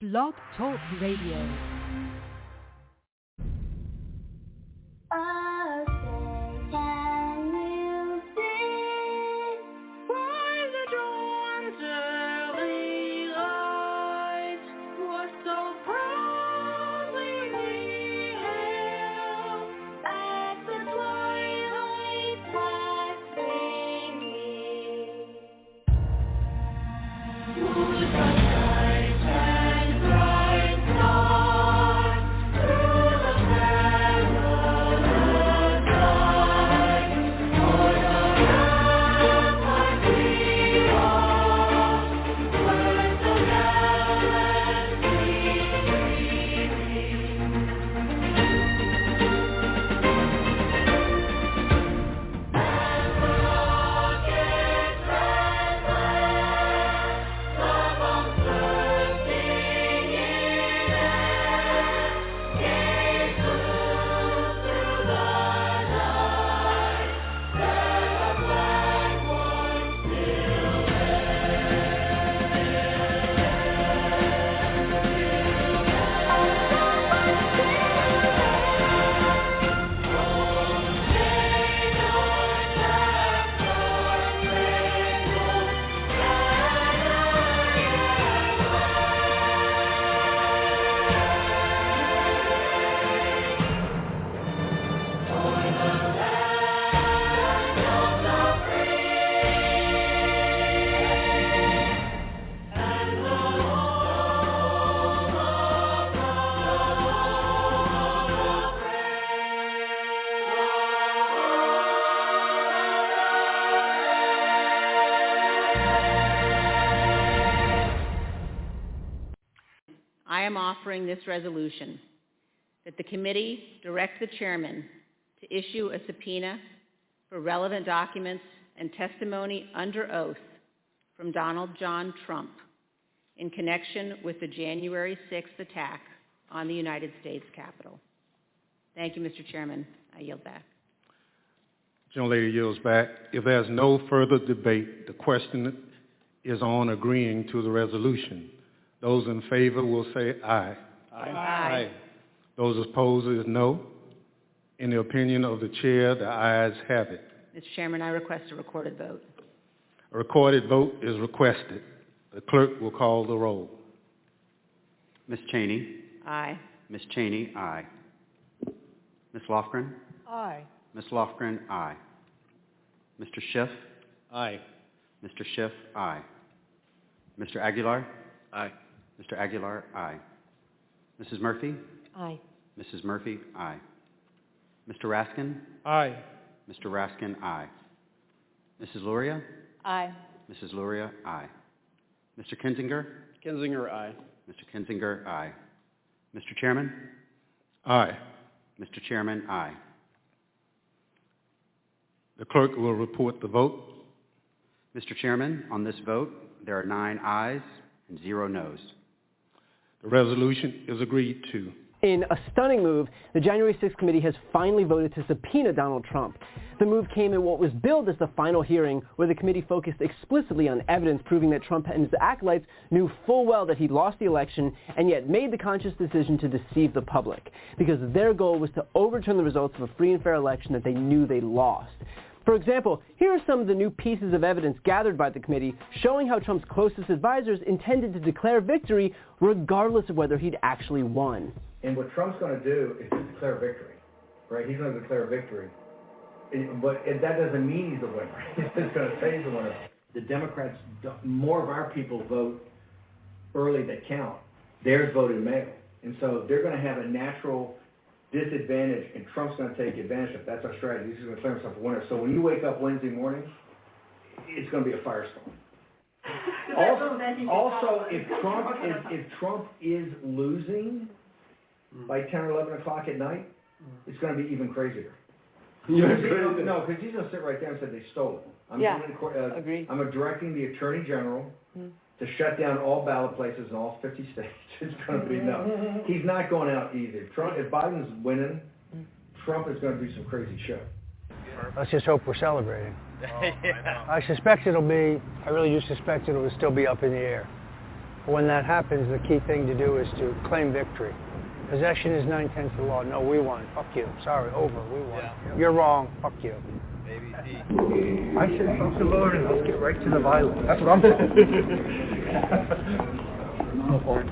Blog Talk Radio. I am offering this resolution that the committee direct the chairman to issue a subpoena for relevant documents and testimony under oath from Donald John Trump in connection with the January 6th attack on the United States Capitol. Thank you, Mr. Chairman. I yield back. Gentlelady yields back. If there's no further debate, the question is on agreeing to the resolution. Those in favor will say aye. Aye. Aye. Those opposed is no. In the opinion of the chair, the ayes have it. Mr. Chairman, I request a recorded vote. A recorded vote is requested. The clerk will call the roll. Ms. Cheney. Aye. Ms. Cheney, aye. Ms. Lofgren. Aye. Ms. Lofgren, aye. Mr. Schiff. Aye. Mr. Schiff, aye. Mr. Aguilar. Aye. Mr. Aguilar, aye. Mrs. Murphy? Aye. Mrs. Murphy, aye. Mr. Raskin? Aye. Mr. Raskin, aye. Mrs. Luria? Aye. Mrs. Luria, aye. Mr. Kinzinger? Kinzinger, aye. Mr. Kinzinger, aye. Mr. Chairman? Aye. Mr. Chairman, aye. The clerk will report the vote. Mr. Chairman, on this vote, there are 9 ayes and 0 noes. The resolution is agreed to. In a stunning move, the January 6th committee has finally voted to subpoena Donald Trump. The move came in what was billed as the final hearing, where the committee focused explicitly on evidence proving that Trump and his acolytes knew full well that he'd lost the election and yet made the conscious decision to deceive the public, because their goal was to overturn the results of a free and fair election that they knew they lost. For example, here are some of the new pieces of evidence gathered by the committee showing how Trump's closest advisors intended to declare victory regardless of whether he'd actually won. And what Trump's going to do is just declare victory, right? He's going to declare victory. But that doesn't mean he's the winner. He's just going to say he's the winner. The Democrats, more of our people vote early that count. Theirs voted mail. And so they're going to have a natural disadvantage, and Trump's going to take advantage of it. That's our strategy. He's going to declare himself a winner. So when you wake up Wednesday morning, it's going to be a firestorm. Also, if Trump is losing by 10 or 11 o'clock at night, it's going to be even crazier. No, because he's going to sit right there and say they stole it. Agreed. I'm directing the Attorney General to shut down all ballot places in all 50 states. It's going to be no. He's not going out easy. If Biden's winning, Trump is going to do some crazy shit. Let's just hope we're celebrating. I really do suspect it'll still be up in the air. When that happens, the key thing to do is to claim victory. Possession is 9/10 of the law. No, we won. Fuck you. Sorry, over. We won. Yeah. You're wrong. Fuck you. I said fuck the Lord and let's get right to the violence. That's what I'm saying. No point.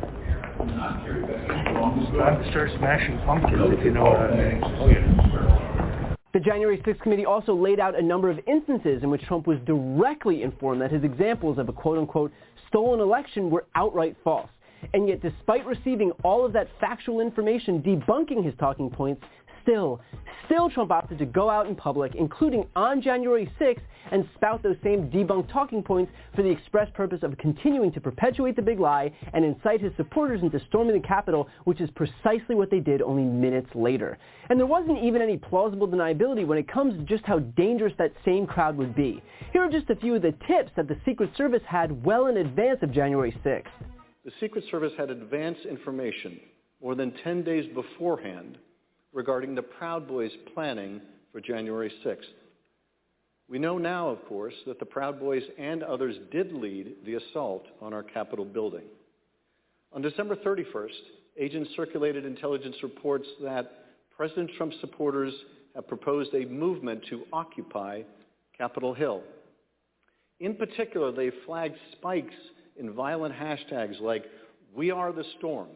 It's time to start smashing pumpkins, if you know what I mean. Oh, yeah. The January 6th committee also laid out a number of instances in which Trump was directly informed that his examples of a quote-unquote stolen election were outright false. And yet, despite receiving all of that factual information debunking his talking points, still Trump opted to go out in public, including on January 6th, and spout those same debunked talking points for the express purpose of continuing to perpetuate the big lie and incite his supporters into storming the Capitol, which is precisely what they did only minutes later. And there wasn't even any plausible deniability when it comes to just how dangerous that same crowd would be. Here are just a few of the tips that the Secret Service had well in advance of January 6th. The Secret Service had advance information more than 10 days beforehand regarding the Proud Boys' planning for January 6th. We know now, of course, that the Proud Boys and others did lead the assault on our Capitol building. On December 31st, agents circulated intelligence reports that President Trump's supporters have proposed a movement to occupy Capitol Hill. In particular, they flagged spikes in violent hashtags like "We Are the Storm,"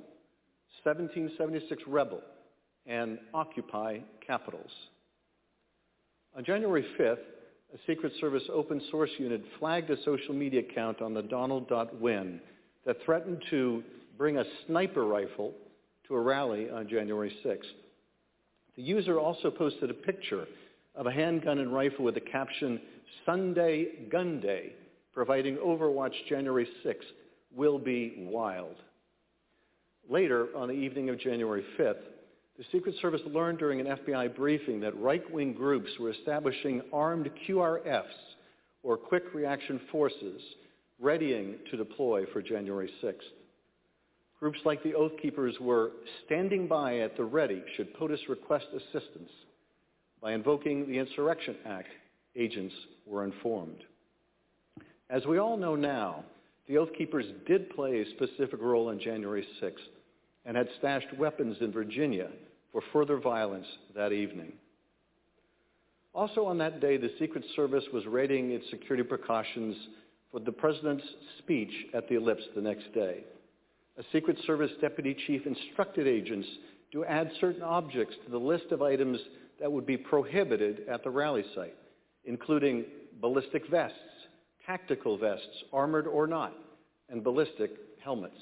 1776 Rebel, and Occupy Capitals. On January 5th, a Secret Service open source unit flagged a social media account on the Donald.win that threatened to bring a sniper rifle to a rally on January 6th. The user also posted a picture of a handgun and rifle with the caption, "Sunday Gun Day, providing Overwatch January 6th will be wild." Later, on the evening of January 5th, the Secret Service learned during an FBI briefing that right-wing groups were establishing armed QRFs, or Quick Reaction Forces, readying to deploy for January 6th. Groups like the Oath Keepers were standing by at the ready should POTUS request assistance. By invoking the Insurrection Act, agents were informed. As we all know now, the Oath Keepers did play a specific role on January 6th and had stashed weapons in Virginia for further violence that evening. Also on that day, the Secret Service was readying its security precautions for the President's speech at the Ellipse the next day. A Secret Service deputy chief instructed agents to add certain objects to the list of items that would be prohibited at the rally site, including ballistic vests, tactical vests, armored or not, and ballistic helmets.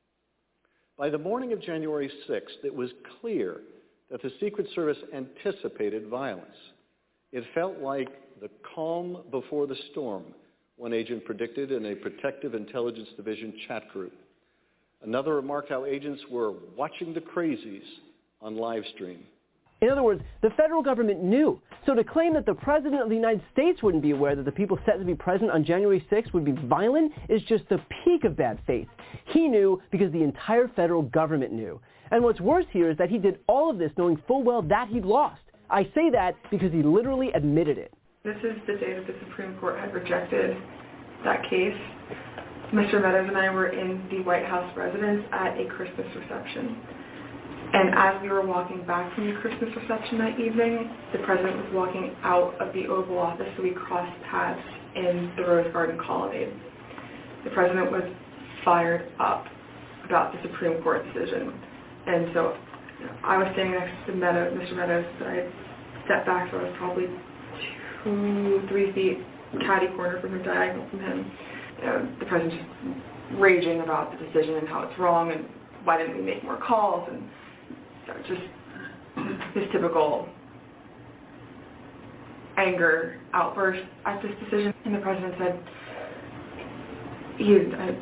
By the morning of January 6th, it was clear that the Secret Service anticipated violence. It felt like the calm before the storm, one agent predicted in a Protective Intelligence Division chat group. Another remarked how agents were watching the crazies on live stream. In other words, the federal government knew. So to claim that the President of the United States wouldn't be aware that the people set to be present on January 6th would be violent is just the peak of bad faith. He knew because the entire federal government knew. And what's worse here is that he did all of this knowing full well that he'd lost. I say that because he literally admitted it. This is the day that the Supreme Court had rejected that case. Mr. Meadows and I were in the White House residence at a Christmas reception. And as we were walking back from the Christmas reception that evening, the President was walking out of the Oval Office, so we crossed paths in the Rose Garden colonnade. The President was fired up about the Supreme Court decision. And so I was standing next to Mr. Meadows, but I had stepped back, so I was probably 2-3 feet catty corner from him, diagonal from him. The President just raging about the decision and how it's wrong and why didn't we make more calls, and just his typical anger outburst at this decision. And the President said, he had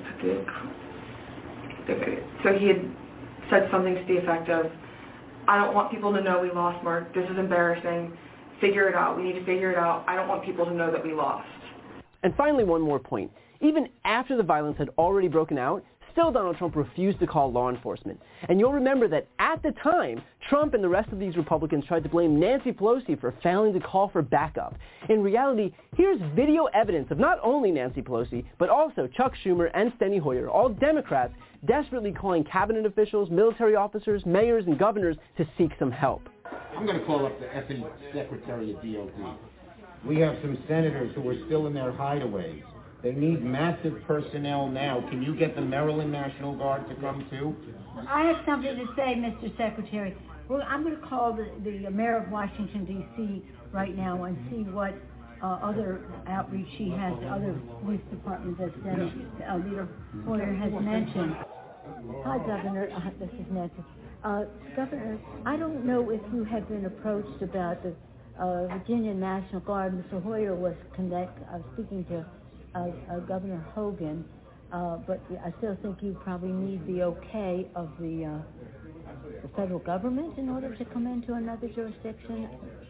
said something to the effect of, "I don't want people to know we lost, Mark. This is embarrassing. Figure it out. We need to figure it out. I don't want people to know that we lost." And finally, one more point. Even after the violence had already broken out, Still, Donald Trump refused to call law enforcement. And you'll remember that at the time, Trump and the rest of these Republicans tried to blame Nancy Pelosi for failing to call for backup. In reality, here's video evidence of not only Nancy Pelosi, but also Chuck Schumer and Steny Hoyer, all Democrats, desperately calling cabinet officials, military officers, mayors, and governors to seek some help. I'm going to call up the effing Secretary of DOD. We have some senators who are still in their hideaways. They need massive personnel now. Can you get the Maryland National Guard to come too? I have something to say, Mr. Secretary. Well, I'm going to call the mayor of Washington, D.C. right now and see what other outreach she has to other police departments that Leader Hoyer has mentioned. Hi, Governor. This is Nancy. Governor, I don't know if you have been approached about the Virginia National Guard. Mr. Hoyer was speaking to Governor Hogan, but I still think you probably need the okay of the federal government in order to come into another jurisdiction.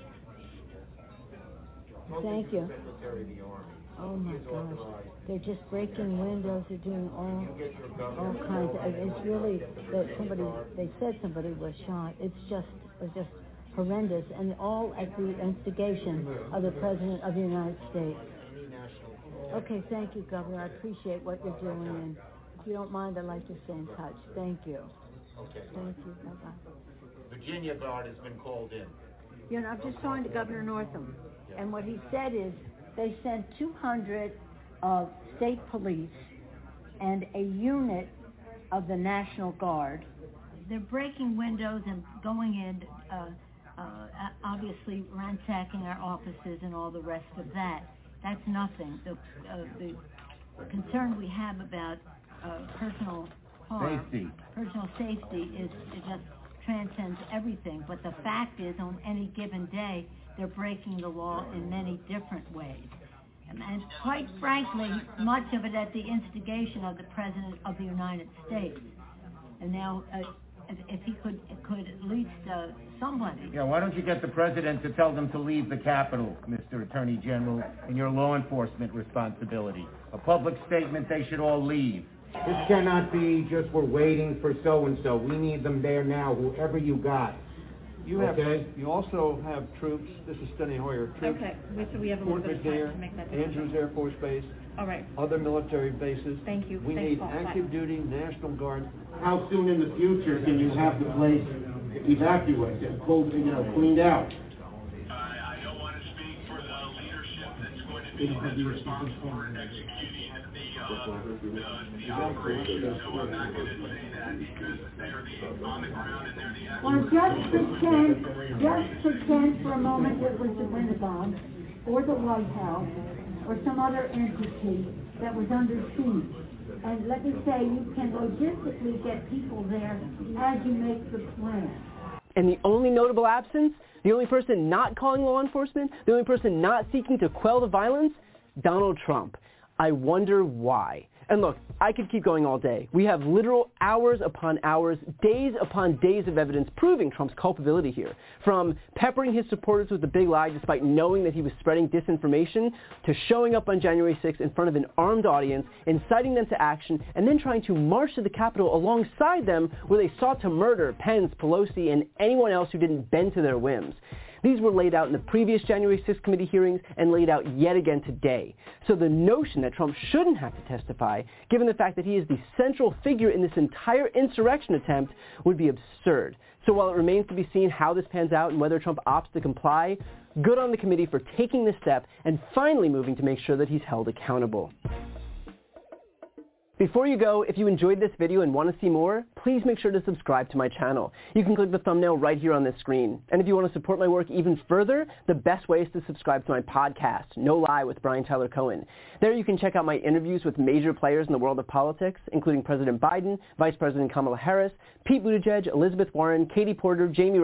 Thank you. Oh my gosh, they're just breaking windows. They're doing all kinds of. It's really that they said somebody was shot. It was just horrendous, and all at the instigation of the President of the United States. Okay, thank you, Governor. I appreciate what you're doing, and if you don't mind, I'd like to stay in touch. Thank you. Okay. Thank you. Bye-bye. Virginia Guard has been called in. You know, I'm just talking to Governor Northam, and what he said is they sent 200 state police and a unit of the National Guard. They're breaking windows and going in, obviously ransacking our offices and all the rest of that. That's nothing. The concern we have about personal safety is it just transcends everything. But the fact is, on any given day, they're breaking the law in many different ways. And quite frankly, much of it at the instigation of the President of the United States. And now, if he could at least somebody. Yeah, why don't you get the President to tell them to leave the Capitol, Mr. Attorney General, in your law enforcement responsibility. A public statement, they should all leave. This cannot be just we're waiting for so-and-so. We need them there now, whoever you got. You also have troops. This is Steny Hoyer. Troops, okay, so we have a little bit of time to make that decision. Andrews Air Force Base. All right. Other military bases. Thank you. We need active duty National Guard. How soon in the future can you have the place evacuated, cleaned out? I don't want to speak for the leadership that's going to be responsible for executing the operation, so I'm not going to say that because they're on the ground and they're the Well, just pretend for a moment it was the Pentagon or the White House or some other entity that was under siege. And let me say, you can logistically get people there as you make the plan. And the only notable absence, the only person not calling law enforcement, the only person not seeking to quell the violence, Donald Trump. I wonder why. And look, I could keep going all day. We have literal hours upon hours, days upon days of evidence proving Trump's culpability here. From peppering his supporters with a big lie despite knowing that he was spreading disinformation, to showing up on January 6th in front of an armed audience, inciting them to action, and then trying to march to the Capitol alongside them where they sought to murder Pence, Pelosi, and anyone else who didn't bend to their whims. These were laid out in the previous January 6th committee hearings and laid out yet again today. So the notion that Trump shouldn't have to testify, given the fact that he is the central figure in this entire insurrection attempt, would be absurd. So while it remains to be seen how this pans out and whether Trump opts to comply, good on the committee for taking this step and finally moving to make sure that he's held accountable. Before you go, if you enjoyed this video and want to see more, please make sure to subscribe to my channel. You can click the thumbnail right here on this screen. And if you want to support my work even further, the best way is to subscribe to my podcast, No Lie with Brian Tyler Cohen. There you can check out my interviews with major players in the world of politics, including President Biden, Vice President Kamala Harris, Pete Buttigieg, Elizabeth Warren, Katie Porter, Jamie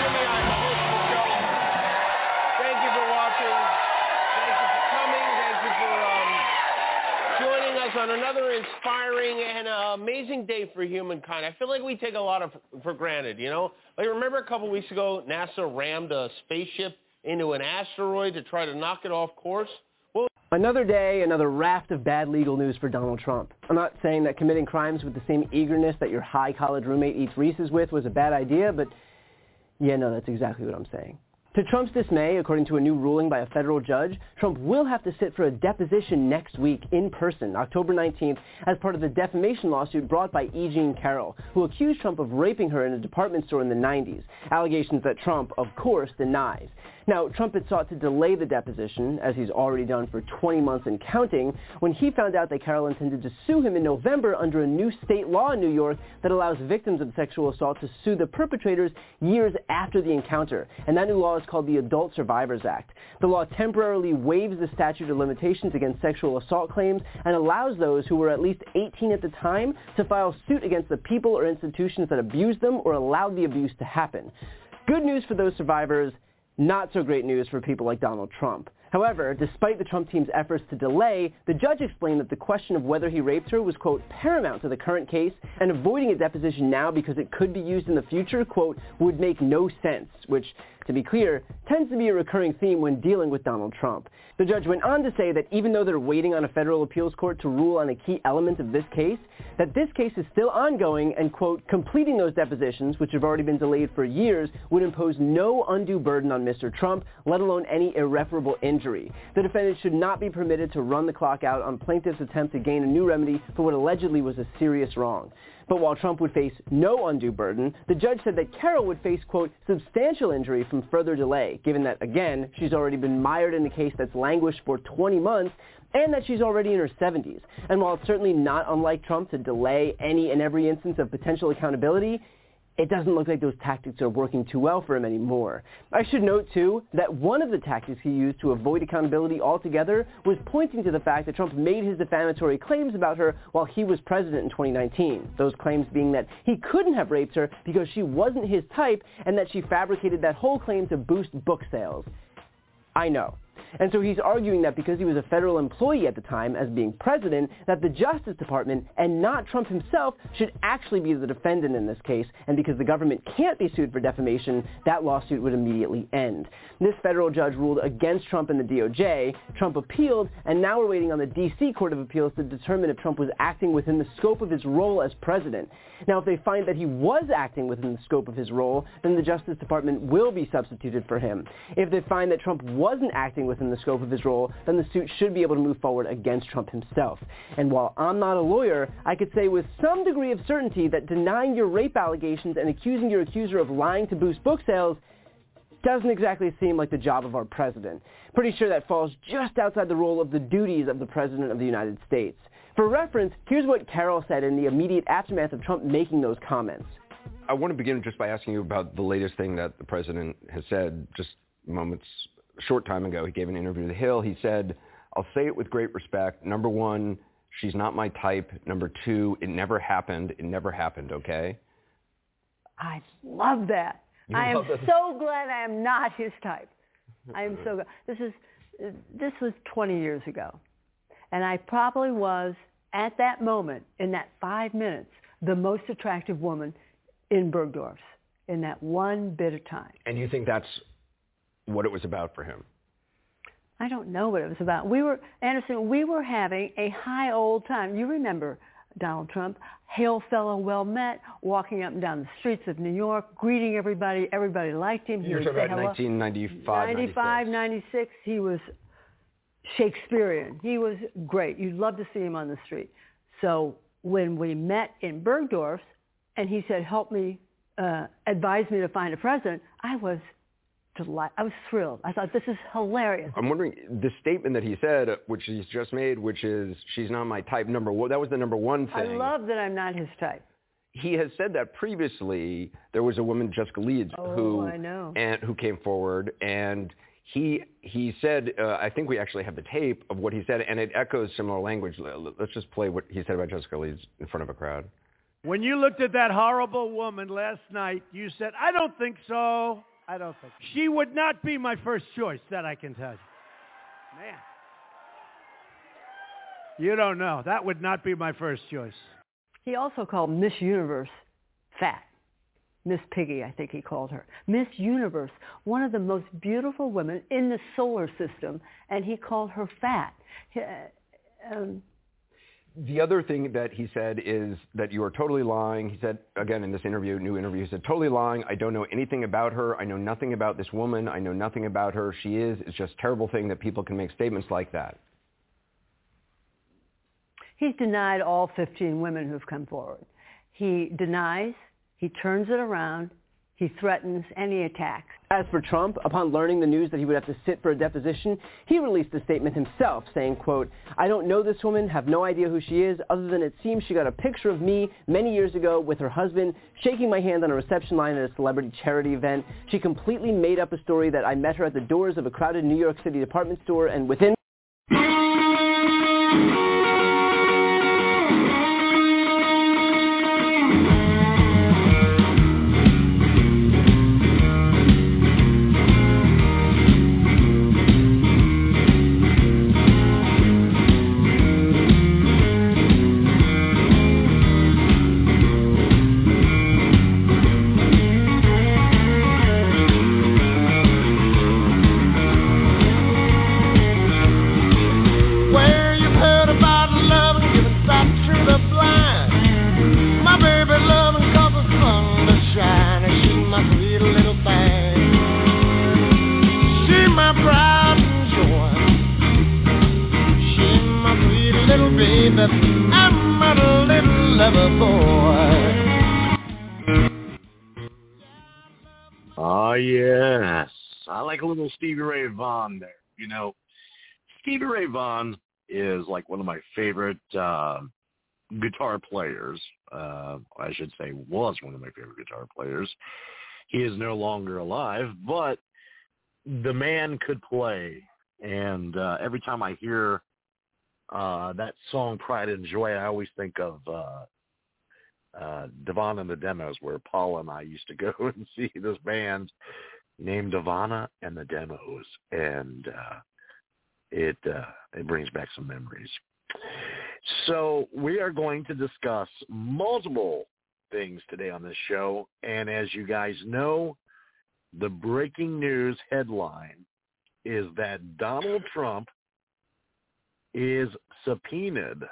on another inspiring and amazing day for humankind. I feel like we take a lot for granted, you know? Like, remember a couple weeks ago, NASA rammed a spaceship into an asteroid to try to knock it off course? Well, Another day, another raft of bad legal news for Donald Trump. I'm not saying that committing crimes with the same eagerness that your high college roommate eats Reese's with was a bad idea, but yeah, no, that's exactly what I'm saying. To Trump's dismay, according to a new ruling by a federal judge, Trump will have to sit for a deposition next week in person, October 19th, as part of the defamation lawsuit brought by E. Jean Carroll, who accused Trump of raping her in a department store in the 90s, allegations that Trump, of course, denies. Now, Trump had sought to delay the deposition, as he's already done for 20 months and counting, when he found out that Carroll intended to sue him in November under a new state law in New York that allows victims of sexual assault to sue the perpetrators years after the encounter. And that new law is called the Adult Survivors Act. The law temporarily waives the statute of limitations against sexual assault claims and allows those who were at least 18 at the time to file suit against the people or institutions that abused them or allowed the abuse to happen. Good news for those survivors. Not so great news for people like Donald Trump. However, despite the Trump team's efforts to delay, the judge explained that the question of whether he raped her was, quote, paramount to the current case, and avoiding a deposition now because it could be used in the future, quote, would make no sense, which, to be clear, tends to be a recurring theme when dealing with Donald Trump. The judge went on to say that even though they're waiting on a federal appeals court to rule on a key element of this case, that this case is still ongoing and, quote, completing those depositions, which have already been delayed for years, would impose no undue burden on Mr. Trump, let alone any irreparable injury. The defendant should not be permitted to run the clock out on plaintiff's attempt to gain a new remedy for what allegedly was a serious wrong. But while Trump would face no undue burden, the judge said that Carroll would face, quote, substantial injury from further delay, given that, again, she's already been mired in a case that's languished for 20 months, and that she's already in her 70s. And while it's certainly not unlike Trump to delay any and every instance of potential accountability, it doesn't look like those tactics are working too well for him anymore. I should note, too, that one of the tactics he used to avoid accountability altogether was pointing to the fact that Trump made his defamatory claims about her while he was president in 2019. Those claims being that he couldn't have raped her because she wasn't his type and that she fabricated that whole claim to boost book sales. I know. And so he's arguing that because he was a federal employee at the time, as being president, that the Justice Department, and not Trump himself, should actually be the defendant in this case, and because the government can't be sued for defamation, that lawsuit would immediately end. This federal judge ruled against Trump and the DOJ, Trump appealed, and now we're waiting on the D.C. Court of Appeals to determine if Trump was acting within the scope of his role as president. Now, if they find that he was acting within the scope of his role, then the Justice Department will be substituted for him. If they find that Trump wasn't acting within the scope of his role, then the suit should be able to move forward against Trump himself. And while I'm not a lawyer, I could say with some degree of certainty that denying your rape allegations and accusing your accuser of lying to boost book sales doesn't exactly seem like the job of our president. Pretty sure that falls just outside the role of the duties of the President of the United States. For reference, here's what Carroll said in the immediate aftermath of Trump making those comments. I want to begin just by asking you about the latest thing that the president has said just short time ago. He gave an interview to The Hill. He said, I'll say it with great respect. Number one, she's not my type. Number two, it never happened. It never happened, okay? I love that. I am so glad I am not his type. I am so glad. This was 20 years ago. And I probably was, at that moment, in that 5 minutes, the most attractive woman in Bergdorf's in that one bit of time. And you think that's what it was about for him? I don't know what it was about. Anderson, we were having a high old time. You remember Donald Trump, hail fellow, well met, walking up and down the streets of New York, greeting everybody. Everybody liked him. You're talking about 1995, 95, 96. He was Shakespearean. He was great. You'd love to see him on the street. So when we met in Bergdorf's and he said, help me, advise me to find a president, I was delighted. I was thrilled. I thought, this is hilarious. I'm wondering, the statement that he said, which he's just made, which is, she's not my type, that was the number one thing. I love that I'm not his type. He has said that previously. There was a woman, Jessica Leeds, who came forward, and he said, I think we actually have the tape of what he said, and it echoes similar language. Let's just play what he said about Jessica Leeds in front of a crowd. When you looked at that horrible woman last night, you said, I don't think so. I don't think so. She would not be my first choice, that I can tell you. Man. You don't know. That would not be my first choice. He also called Miss Universe fat. Miss Piggy, I think he called her. Miss Universe, one of the most beautiful women in the solar system, and he called her fat. The other thing that he said is that you are totally lying. He said, again, in this interview, new interview, he said, totally lying. I don't know anything about her. I know nothing about this woman. I know nothing about her. It's just a terrible thing that people can make statements like that. He's denied all 15 women who've come forward. He denies, he turns it around, he threatens, and he attacks. As for Trump, upon learning the news that he would have to sit for a deposition, he released a statement himself saying, quote, I don't know this woman, have no idea who she is, other than it seems she got a picture of me many years ago with her husband shaking my hand on a reception line at a celebrity charity event. She completely made up a story that I met her at the doors of a crowded New York City department store, and within Yes. I like a little Stevie Ray Vaughan there. You know, Stevie Ray Vaughan is like one of my favorite guitar players. I should say was one of my favorite guitar players. He is no longer alive, but the man could play. And every time I hear that song, Pride and Joy, I always think of Devon and the Demos, where Paula and I used to go and see this band named Devana and the Demos, and it brings back some memories. So we are going to discuss multiple things today on this show, and as you guys know, the breaking news headline is that Donald Trump is subpoenaed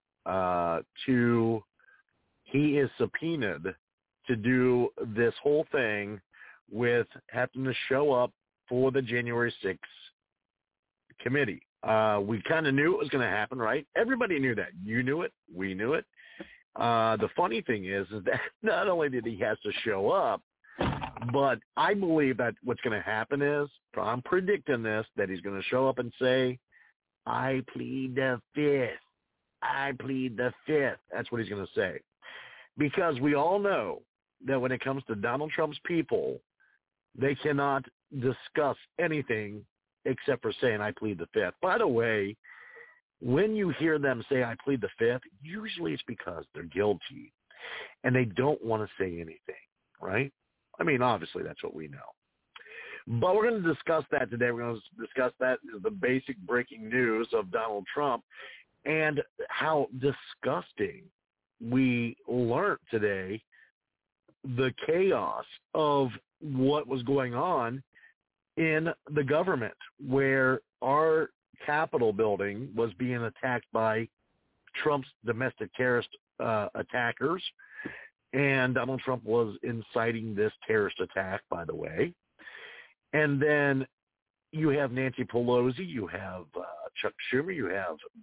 to do this whole thing with having to show up for the January 6th committee. We kind of knew it was going to happen, right? Everybody knew that. You knew it. We knew it. The funny thing is that not only did he have to show up, but I believe that what's going to happen is, I'm predicting this, that he's going to show up and say, I plead the fifth. I plead the fifth. That's what he's going to say. Because we all know that when it comes to Donald Trump's people, they cannot discuss anything except for saying, I plead the fifth. By the way, when you hear them say, I plead the fifth, usually it's because they're guilty and they don't want to say anything, right? I mean, obviously, that's what we know. But we're going to discuss that today. We're going to discuss that, the basic breaking news of Donald Trump and how disgusting we learned today the chaos of what was going on in the government, where our Capitol building was being attacked by Trump's domestic terrorist attackers, and Donald Trump was inciting this terrorist attack, by the way. And then you have Nancy Pelosi, you have Chuck Schumer, you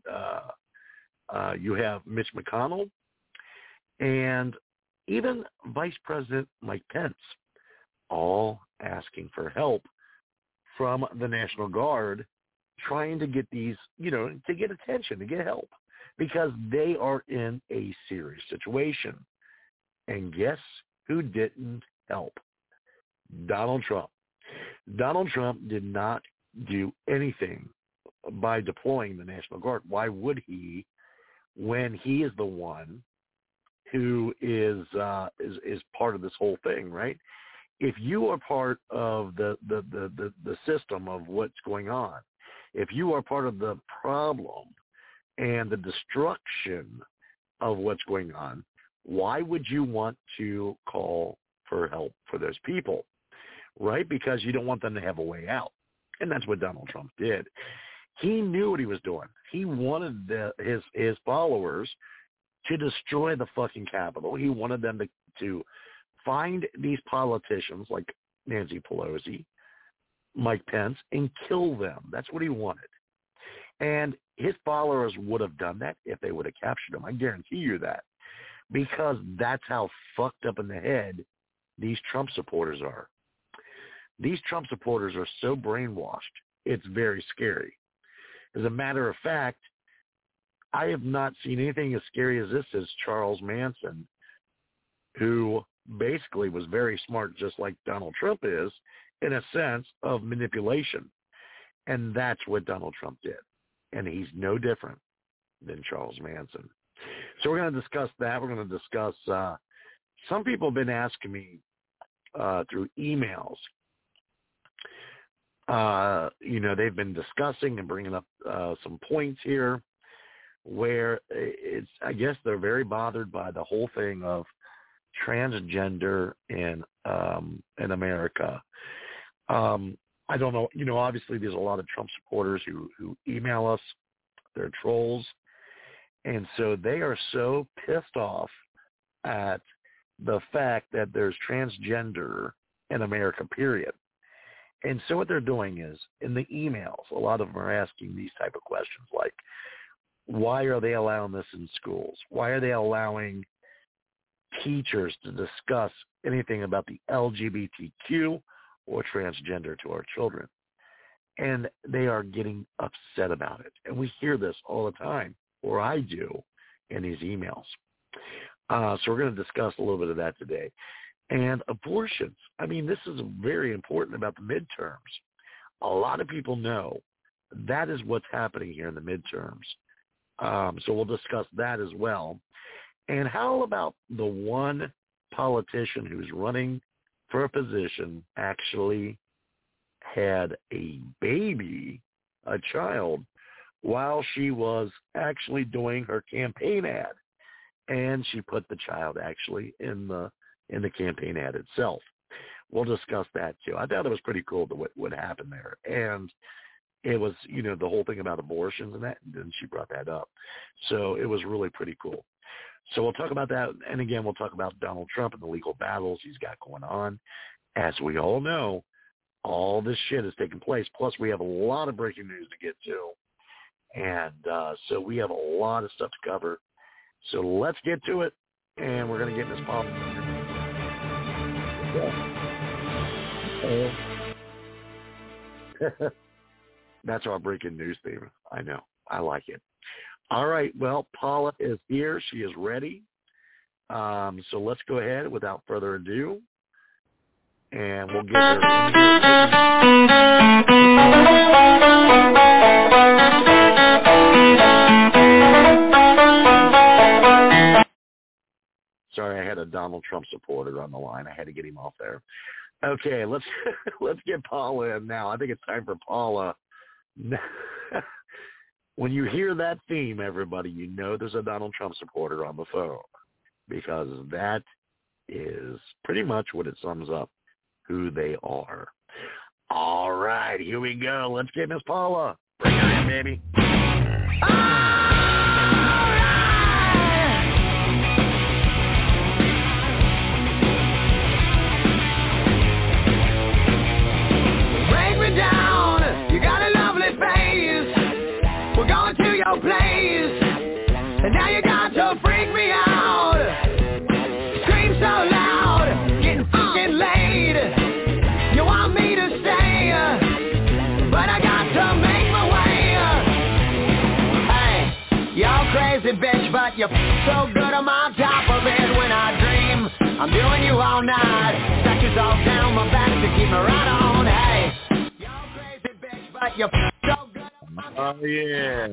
have Mitch McConnell, and even Vice President Mike Pence, all asking for help from the National Guard, trying to get these, to get attention, to get help, because they are in a serious situation. And guess who didn't help? Donald Trump. Donald Trump did not do anything by deploying the National Guard. Why would he, when he is the one who is part of this whole thing, right? If you are part of the system of what's going on, if you are part of the problem and the destruction of what's going on, why would you want to call for help for those people, right? Because you don't want them to have a way out. And that's what Donald Trump did. He knew what he was doing. He wanted his followers to destroy the fucking Capitol. He wanted them to find these politicians like Nancy Pelosi, Mike Pence, and kill them. That's what he wanted. And his followers would have done that if they would have captured him. I guarantee you that. Because that's how fucked up in the head these Trump supporters are. These Trump supporters are so brainwashed, it's very scary. As a matter of fact, I have not seen anything as scary as this as Charles Manson, who basically was very smart, just like Donald Trump is, in a sense of manipulation. And that's what Donald Trump did. And he's no different than Charles Manson. So we're going to discuss that. We're going to discuss, some people have been asking me through emails, they've been discussing and bringing up some points here where I guess they're very bothered by the whole thing of transgender in America. I don't know, obviously there's a lot of Trump supporters who email us. They're trolls. And so they are so pissed off at the fact that there's transgender in America, period. And so what they're doing is, in the emails, a lot of them are asking these type of questions like, why are they allowing this in schools? Why are they allowing teachers to discuss anything about the LGBTQ or transgender to our children? And they are getting upset about it. And we hear this all the time, or I do, in these emails. So we're going to discuss a little bit of that today. And abortions. I mean, this is very important about the midterms. A lot of people know that is what's happening here in the midterms. So we'll discuss that as well. And how about the one politician who's running for a position actually had a baby, a child, while she was actually doing her campaign ad. And she put the child actually in the campaign ad itself. We'll discuss that too. I thought it was pretty cool what happened there. And it was, the whole thing about abortions and that, and she brought that up. So it was really pretty cool. So we'll talk about that. And again, we'll talk about Donald Trump and the legal battles he's got going on. As we all know, all this shit is taking place. Plus, we have a lot of breaking news to get to. And so we have a lot of stuff to cover. So let's get to it. And we're going to get Ms. Paula. That's our breaking news theme. I know. I like it. All right. Well, Paula is here. She is ready. So let's go ahead without further ado. And we'll get her in here. Sorry, I had a Donald Trump supporter on the line. I had to get him off there. Okay, let's get Paula in now. I think it's time for Paula. When you hear that theme, everybody, you know there's a Donald Trump supporter on the phone, because that is pretty much what it sums up who they are. All right, here we go. Let's get Miss Paula. Bring her in, baby. Your place, and now you got to freak me out. Scream so loud, getting fucking late. You want me to stay, but I got to make my way. Hey, you're crazy bitch, but you're so good I'm on top of it when I dream. I'm doing you all night, stretches all down my back to keep me right on. Hey, you're crazy bitch, but you're so good. Oh, yeah.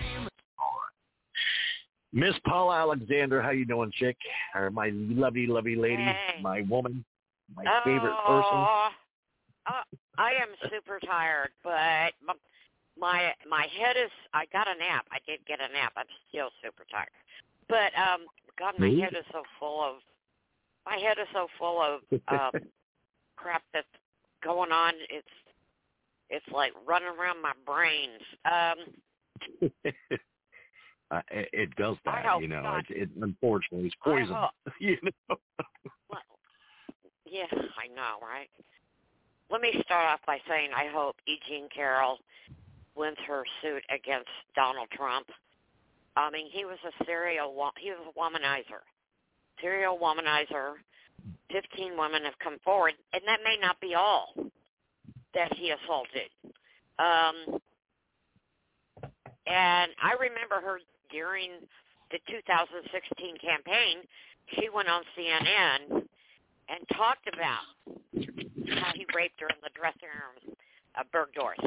Miss Paula Alexander, how you doing, chick? Or my lovely, lovely lady, hey. My woman, my favorite person. I am super tired, but my head is, I got a nap. I did get a nap. I'm still super tired. But, God, my head is so full of My head is so full of crap that's going on. It's like running around my brains. It does that, you know. not. It unfortunately is poison. You know. Well, yeah, I know, right? Let me start off by saying I hope E. Jean Carroll wins her suit against Donald Trump. I mean, he was a womanizer. Serial womanizer. 15 women have come forward, and that may not be all that he assaulted. And I remember her during the 2016 campaign. She went on CNN and talked about how he raped her in the dressing room of Bergdorf.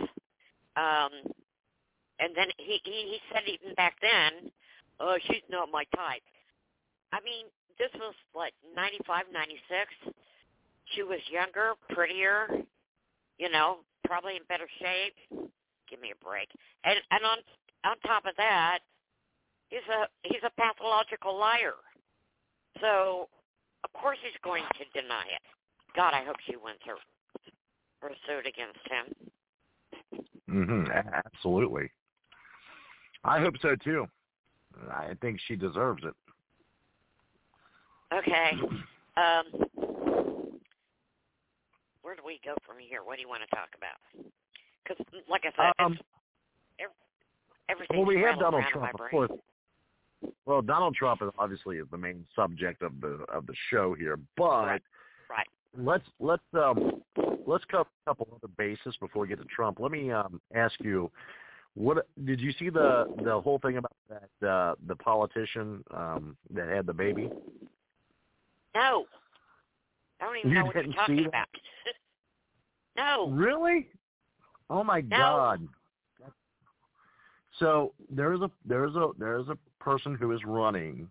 And then he said even back then, oh, she's not my type. I mean, this was like 95, 96. She was younger, prettier, you know, probably in better shape. Give me a break. And on top of that, he's a pathological liar. So, of course he's going to deny it. God, I hope she wins her suit against him. Absolutely. I hope so too. I think she deserves it. Okay. Where do we go from here? What do you want to talk about? Because, like I said, everything's well, we have Donald around Trump, in my of brain. course. Well, Donald Trump is obviously the main subject of the show here, but right. Let's cover a couple other bases before we get to Trump. Let me ask you, what did you see the whole thing about that the politician that had the baby? No, I don't even know what you're talking about. No. Really? Oh my God. So there's a person who is running.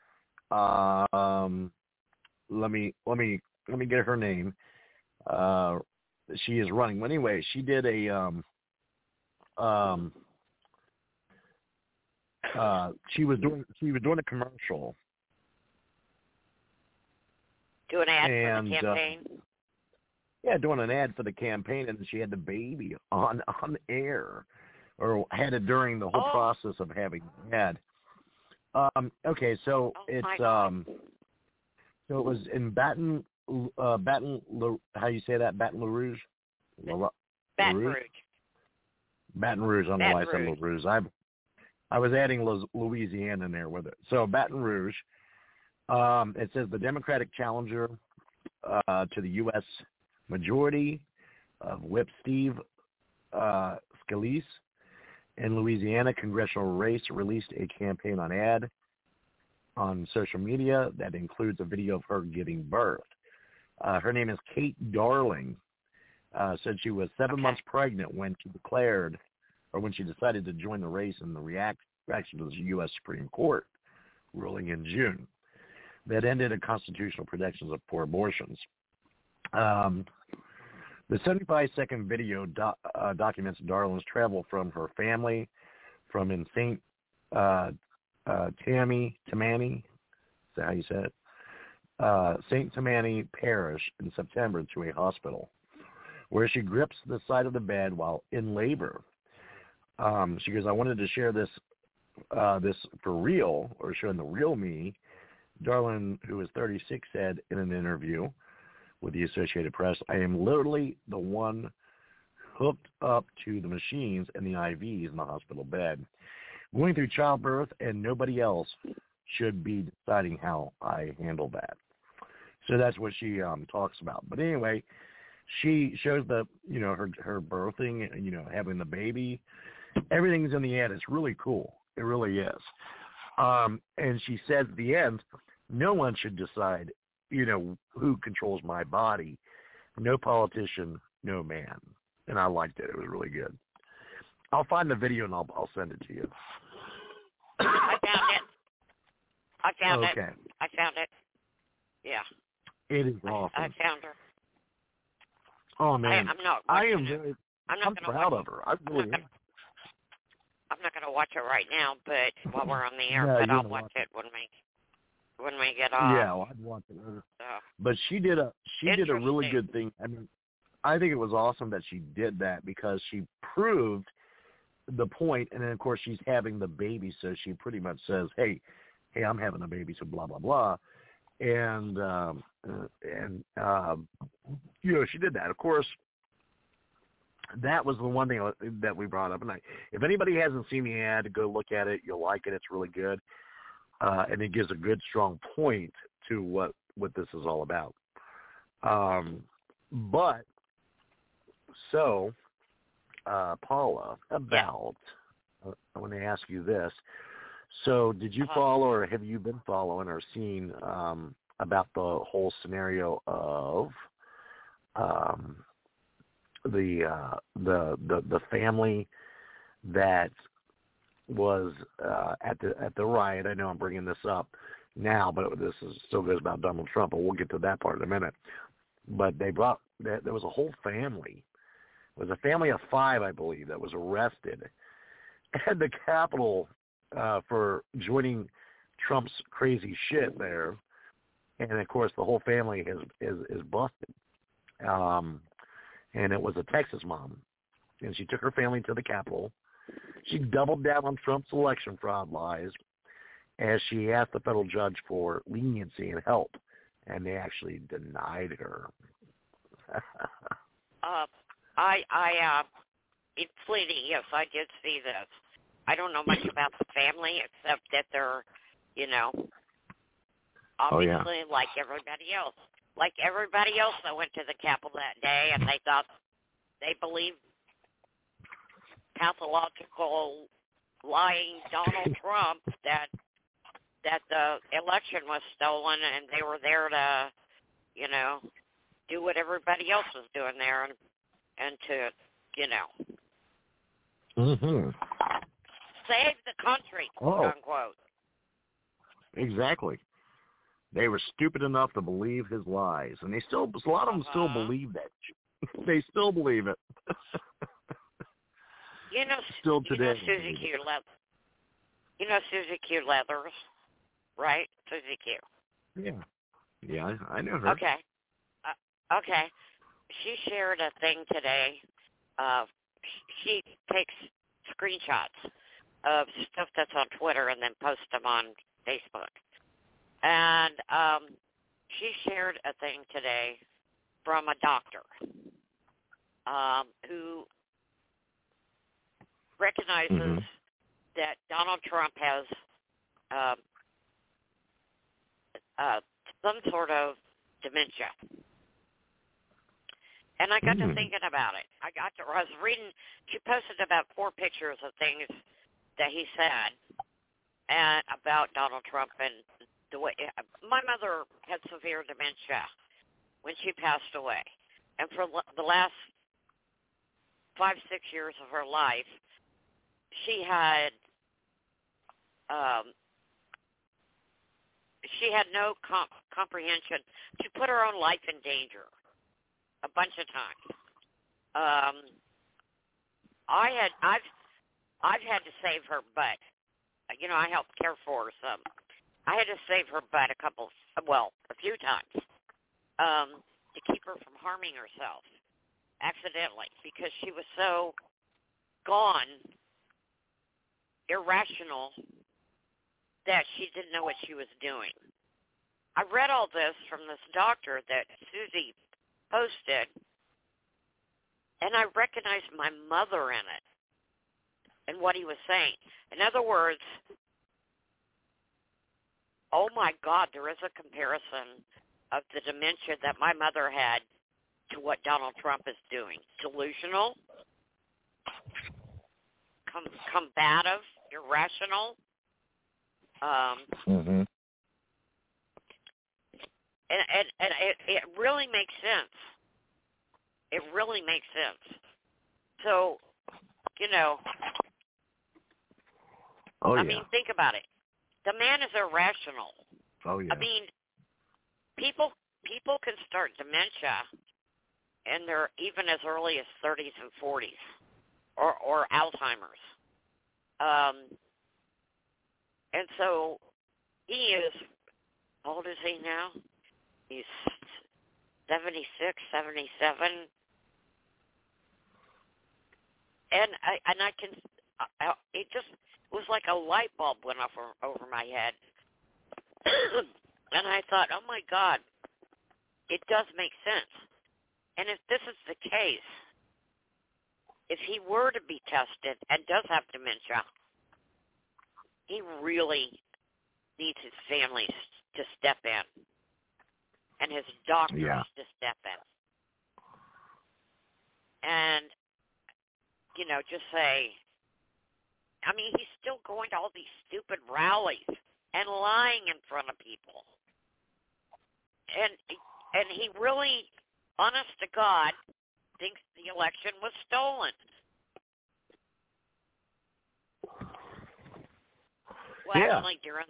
Let me get her name. She is running. Anyway, she did a she was doing a commercial. Do an ad for the campaign. Doing an ad for the campaign, and she had the baby on air, or had it during the whole process of having the ad. Okay, so it's so it was in Baton, how you say that? Baton Rouge. Baton Rouge. Baton Rouge. I don't know why I said LaRouge. I was adding Louisiana in there with it. So Baton Rouge. It says the Democratic challenger to the U.S. majority of Whip Steve Scalise in Louisiana congressional race released a campaign ad on social media that includes a video of her giving birth. Her name is Kate Darling. Said she was 7 months pregnant when she declared, or when she decided to join the race in the reaction to the U.S. Supreme Court ruling in June that ended a constitutional protections for abortions. The 75-second video documents Darling's travel from her family from in St. Tammany, is that how you say it? St. Tammany Parish in September to a hospital, where she grips the side of the bed while in labor. She goes, I wanted to share this for real, or showing the real me. Darling, who is 36, said in an interview with the Associated Press, I am literally the one hooked up to the machines and the IVs in the hospital bed, going through childbirth, and nobody else should be deciding how I handle that. So that's what she talks about. But anyway, she shows her birthing, having the baby. Everything's in the ad. It's really cool. It really is. And she says at the end, no one should decide, who controls my body. No politician, no man. And I liked it. It was really good. I'll find the video and I'll send it to you. I found it. Okay. I found it. Yeah. It is awesome. I found her. Oh man, I'm not I'm proud of her. I really am. I'm not going to watch it right now, but while we're on the air, No, but you're I'll gonna watch it when we when we get off. Yeah, well, I'd want to. So, But she did a really Interesting. good thing. I mean, I think it was awesome that she did that because she proved the point, and then of course she's having the baby, so she pretty much says, "Hey, I'm having a baby," so blah blah blah, and you know, she did that. Of course, that was the one thing that we brought up, and if anybody hasn't seen the ad, go look at it. You'll like it. It's really good, and it gives a good strong point to what this is all about. But so. Paula, about, I want to ask you this. So did you follow or have you been following or seen about the whole scenario of the family that was at the riot? I know I'm bringing this up now, but this still goes about Donald Trump, and we'll get to that part in a minute. But there was a whole family. It was a family of 5, I believe, that was arrested at the Capitol for joining Trump's crazy shit there. And, of course, the whole family is busted. And it was a Texas mom. And she took her family to the Capitol. She doubled down on Trump's election fraud lies as she asked the federal judge for leniency and help. And they actually denied her. In fleeting, yes, I did see this. I don't know much about the family except that they're, you know, obviously like everybody else. Like everybody else that went to the Capitol that day, and they believed pathological, lying Donald Trump that the election was stolen, and they were there to, you know, do what everybody else was doing there, and to, you know, save the country, quote unquote. Exactly. They were stupid enough to believe his lies, and a lot of them still believe that. They still believe it. You know, still today. You know Susie Q. Leathers, right? Susie Q. Yeah, I know her. Okay. Okay. She shared a thing today. She takes screenshots of stuff that's on Twitter and then posts them on Facebook. And she shared a thing today from a doctor who recognizes that Donald Trump has some sort of dementia. And I got to thinking about it. I was reading, she posted about 4 pictures of things that he said and about Donald Trump and the way, my mother had severe dementia when she passed away. And for the last 5-6 years of her life, she had no comprehension. She put her own life in danger a bunch of times. I've had to save her butt. You know, I helped care for her some. I had to save her butt a few times to keep her from harming herself accidentally because she was so gone, irrational, that she didn't know what she was doing. I read all this from this doctor that Susie posted, and I recognized my mother in it and what he was saying. In other words, oh my God, there is a comparison of the dementia that my mother had to what Donald Trump is doing. Delusional, combative, irrational. And it really makes sense. It really makes sense. So, you know, I mean, think about it. The man is irrational. I mean, people can start dementia, and they're even as early as 30s and 40s, or Alzheimer's. And so he is how old is he now? He's 76, 77. And I can, it just was like a light bulb went off over my head. And I thought, oh my God, it does make sense. And if this is the case, if he were to be tested and does have dementia, he really needs his family to step in and his doctors to step in. And, you know, just say, I mean, he's still going to all these stupid rallies and lying in front of people. And he really, honest to God, thinks the election was stolen. Well, actually, during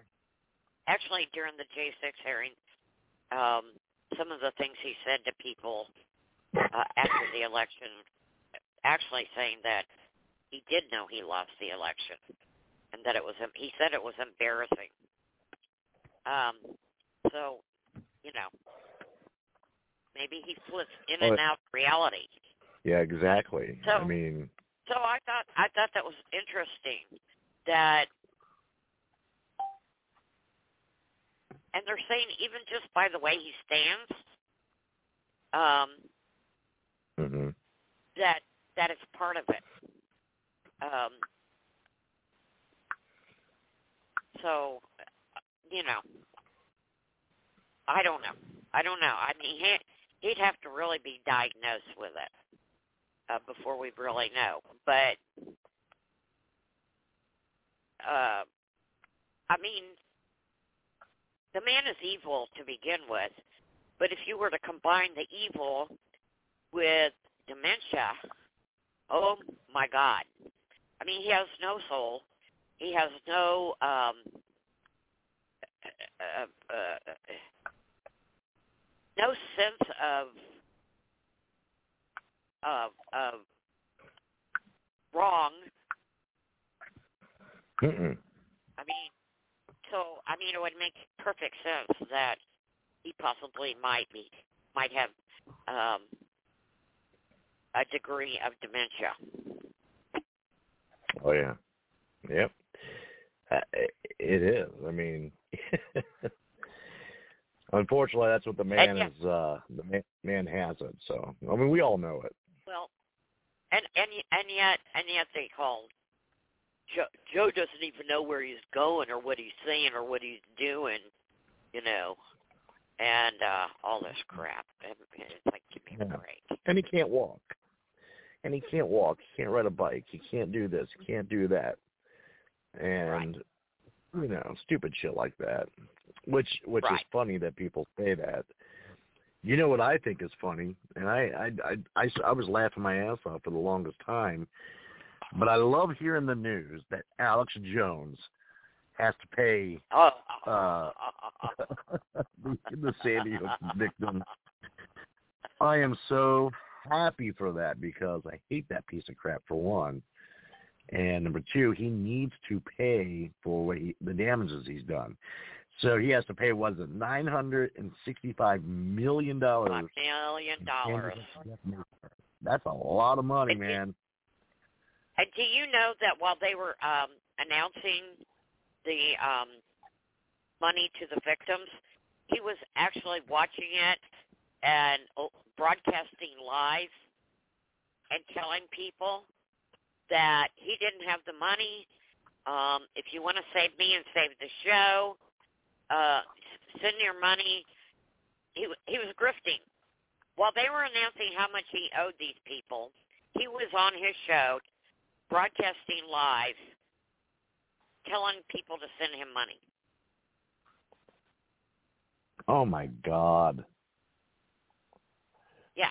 the J6 hearing, some of the things he said to people after the election, actually saying that he did know he lost the election, and that he said it was embarrassing. So, you know, maybe he flips in and out of reality. Yeah, exactly. So, so I thought that was interesting that, and they're saying even just by the way he stands, that it's part of it. So, you know, I don't know. I mean, he'd have to really be diagnosed with it before we really know. But, I mean, the man is evil to begin with. But if you were to combine the evil with dementia, oh my God. I mean, he has no soul. He has no no sense of wrong. I mean, it would make perfect sense that he possibly might have a degree of dementia. Oh yeah, yep. It is. I mean, unfortunately, that's what the man is. The man has it. So I mean, we all know it. Well, and yet they called. Joe doesn't even know where he's going or what he's saying or what he's doing, you know, and all this crap. It's like, give me a break. And he can't walk. He can't ride a bike. He can't do this. He can't do that. And, you know, stupid shit like that, which is funny that people say that. You know what I think is funny? And I was laughing my ass off for the longest time. But I love hearing the news that Alex Jones has to pay the Sandy Hook victims. I am so happy for that because I hate that piece of crap, for one. And number two, he needs to pay for the damages he's done. So he has to pay, what is it, $965 million. $5 million. That's a lot of money, man. And do you know that while they were announcing the money to the victims, he was actually watching it and broadcasting live and telling people that he didn't have the money. If you want to save me and save the show, send your money. He was grifting. While they were announcing how much he owed these people, he was on his show broadcasting live, telling people to send him money. Oh, my God. Yeah.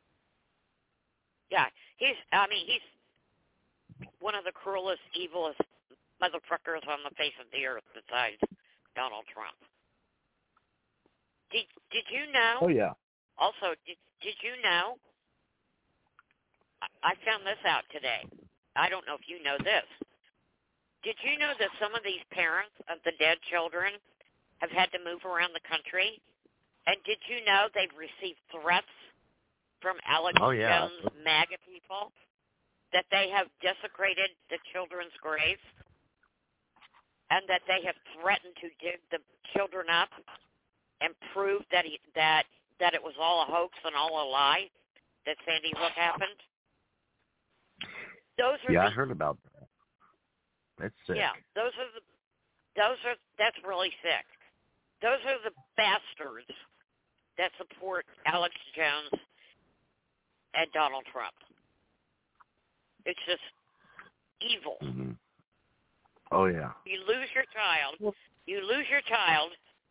He's one of the cruelest, evilest motherfuckers on the face of the earth besides Donald Trump. Did you know? Oh, yeah. Also, did you know? I found this out today. I don't know if you know this. Did you know that some of these parents of the dead children have had to move around the country. And did you know they've received threats from Alex Jones MAGA people that they have desecrated the children's graves and that they have threatened to dig the children up and prove that it was all a hoax and all a lie, that Sandy Hook happened? Those are I heard about that. That's sick. Yeah, that's really sick. Those are the bastards that support Alex Jones and Donald Trump. It's just evil. Mm-hmm. Oh, yeah. You lose your child.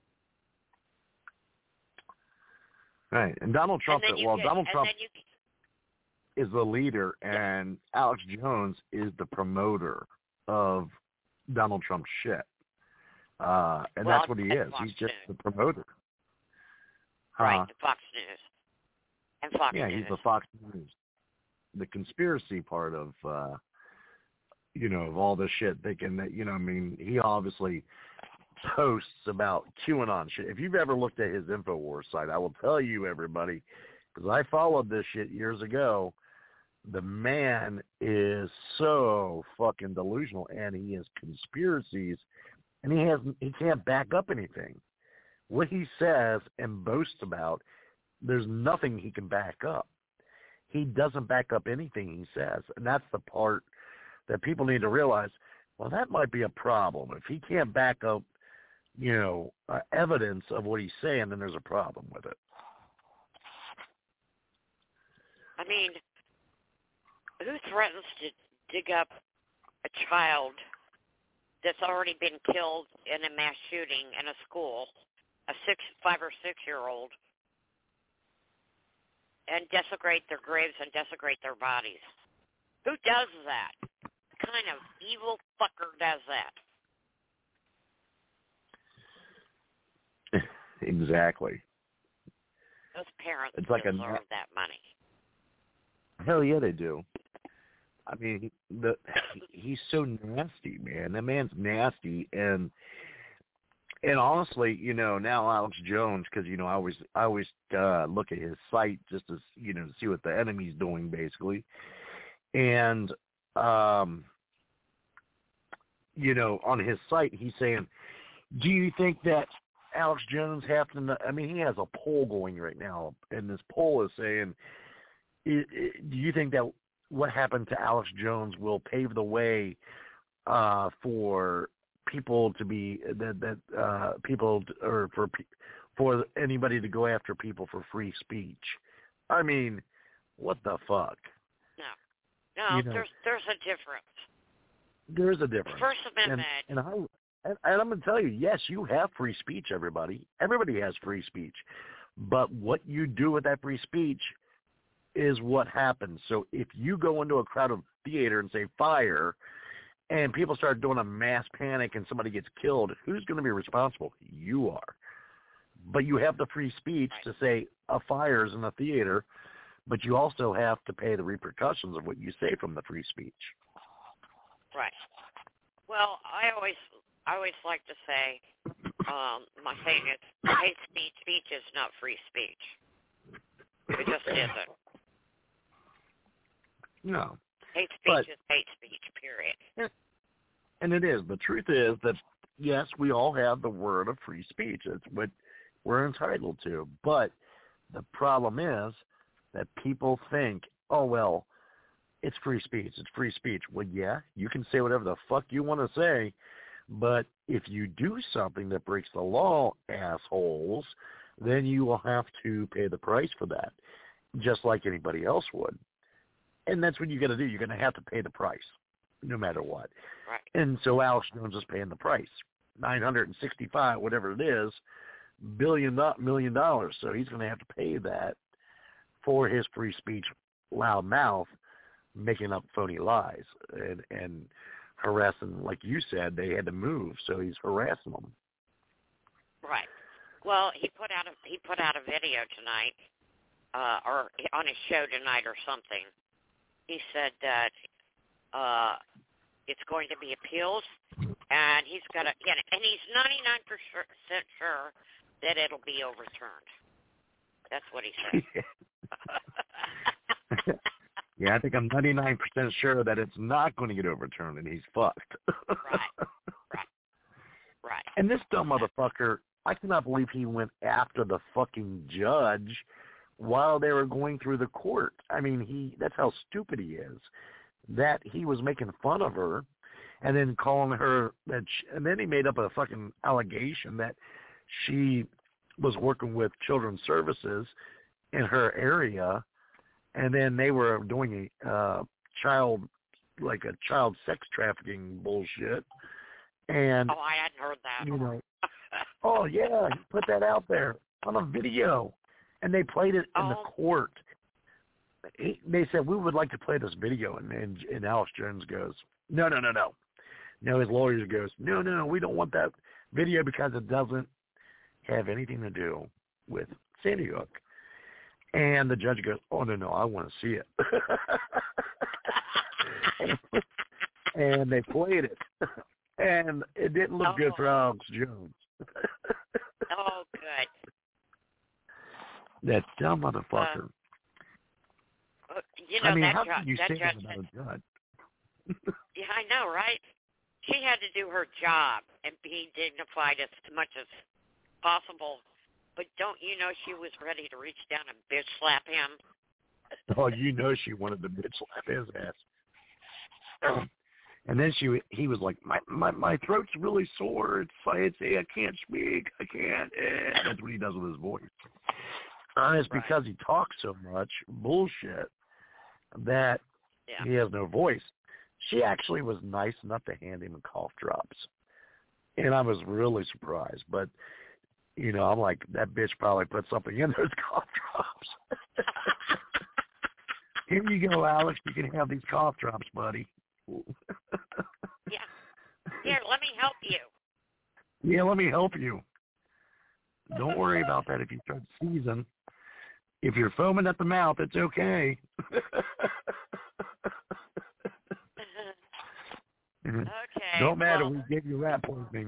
Right. And Donald Trump, Donald Trump is the leader, and Alex Jones is the promoter of Donald Trump's shit. And that's what he is. He's just the promoter. Right, the Fox News. And Fox News. Yeah, he's the Fox News. The conspiracy part of, of all this shit, thinking that, he obviously posts about QAnon shit. If you've ever looked at his InfoWars site, I will tell you, everybody, because I followed this shit years ago, the man is so fucking delusional, and he has conspiracies, and he can't back up anything. What he says and boasts about, there's nothing he can back up. He doesn't back up anything he says, and that's the part that people need to realize. Well, that might be a problem. If he can't back up, evidence of what he's saying, then there's a problem with it. I mean, who threatens to dig up a child that's already been killed in a mass shooting in a school, a 5 or 6-year-old, and desecrate their graves and desecrate their bodies? Who does that? What kind of evil fucker does that? Exactly. Those parents it's like deserve that money. Hell yeah, they do. I mean, he's so nasty, man. That man's nasty, and honestly, now Alex Jones, because I always look at his site just to to see what the enemy's doing, basically, and on his site he's saying, do you think that Alex Jones he has a poll going right now, and this poll is saying, do you think that what happened to Alex Jones will pave the way for people to be for anybody to go after people for free speech? I mean, what the fuck? No, there's a difference. There is a difference. First Amendment. And I'm going to tell you, yes, you have free speech, everybody. Everybody has free speech. But what you do with that free speech is what happens. So if you go into a crowded theater and say fire, and people start doing a mass panic and somebody gets killed, who's going to be responsible? You are. But you have the free speech to say a fire's in the theater, but you also have to pay the repercussions of what you say from the free speech. Right. Well, I always like to say, my saying is, hate speech is not free speech. It just isn't. No. Hate speech is hate speech, period. And it is. The truth is that, yes, we all have the word of free speech. It's what we're entitled to. But the problem is that people think, oh, well, it's free speech. It's free speech. Well, yeah, you can say whatever the fuck you want to say, but if you do something that breaks the law, assholes, then you will have to pay the price for that, just like anybody else would. And that's what you got to do. You're going to have to pay the price, no matter what. Right. And so Alex Jones is paying the price, $965, whatever it is, $1 million. So he's going to have to pay that for his free speech, loud mouth, making up phony lies and harassing. Like you said, they had to move, so he's harassing them. Right. Well, he put out a video tonight, or on his show tonight or something. He said that it's going to be appeals, And he's got and he's 99% sure that it'll be overturned. That's what he said. Yeah, I think I'm 99% sure that it's not going to get overturned, and he's fucked. Right. And this dumb motherfucker, I cannot believe he went after the fucking judge while they were going through the court. I mean, that's how stupid he is, that he was making fun of her and then calling her and then he made up a fucking allegation that she was working with Children's Services in her area, and then they were doing a child sex trafficking bullshit. And I hadn't heard that. You know, oh yeah, he put that out there on a video, and they played it in the court. They said, we would like to play this video, and Alex Jones goes, no. No, his lawyer goes, no, we don't want that video because it doesn't have anything to do with Sandy Hook. And the judge goes, oh, no, I want to see it. And they played it. And it didn't look good for Alex Jones. Oh, good. That dumb motherfucker. You know, I mean, that how judge, can you that say judge that about a judge? Yeah, I know, right? She had to do her job and be dignified as much as possible. But don't you know she was ready to reach down and bitch slap him? Oh, you know she wanted to bitch slap his ass. And then he was like, my throat's really sore. I can't speak. I can't. That's what he does with his voice. And it's because he talks so much bullshit that he has no voice. She actually was nice enough to hand him cough drops. And I was really surprised. But, you know, I'm like, that bitch probably put something in those cough drops. Here you go, Alex. You can have these cough drops, buddy. Yeah. Here, let me help you. Yeah, let me help you. Don't worry about that if you start seizing. If you're foaming at the mouth, it's okay. Okay. Don't matter. We give you rat poisoning.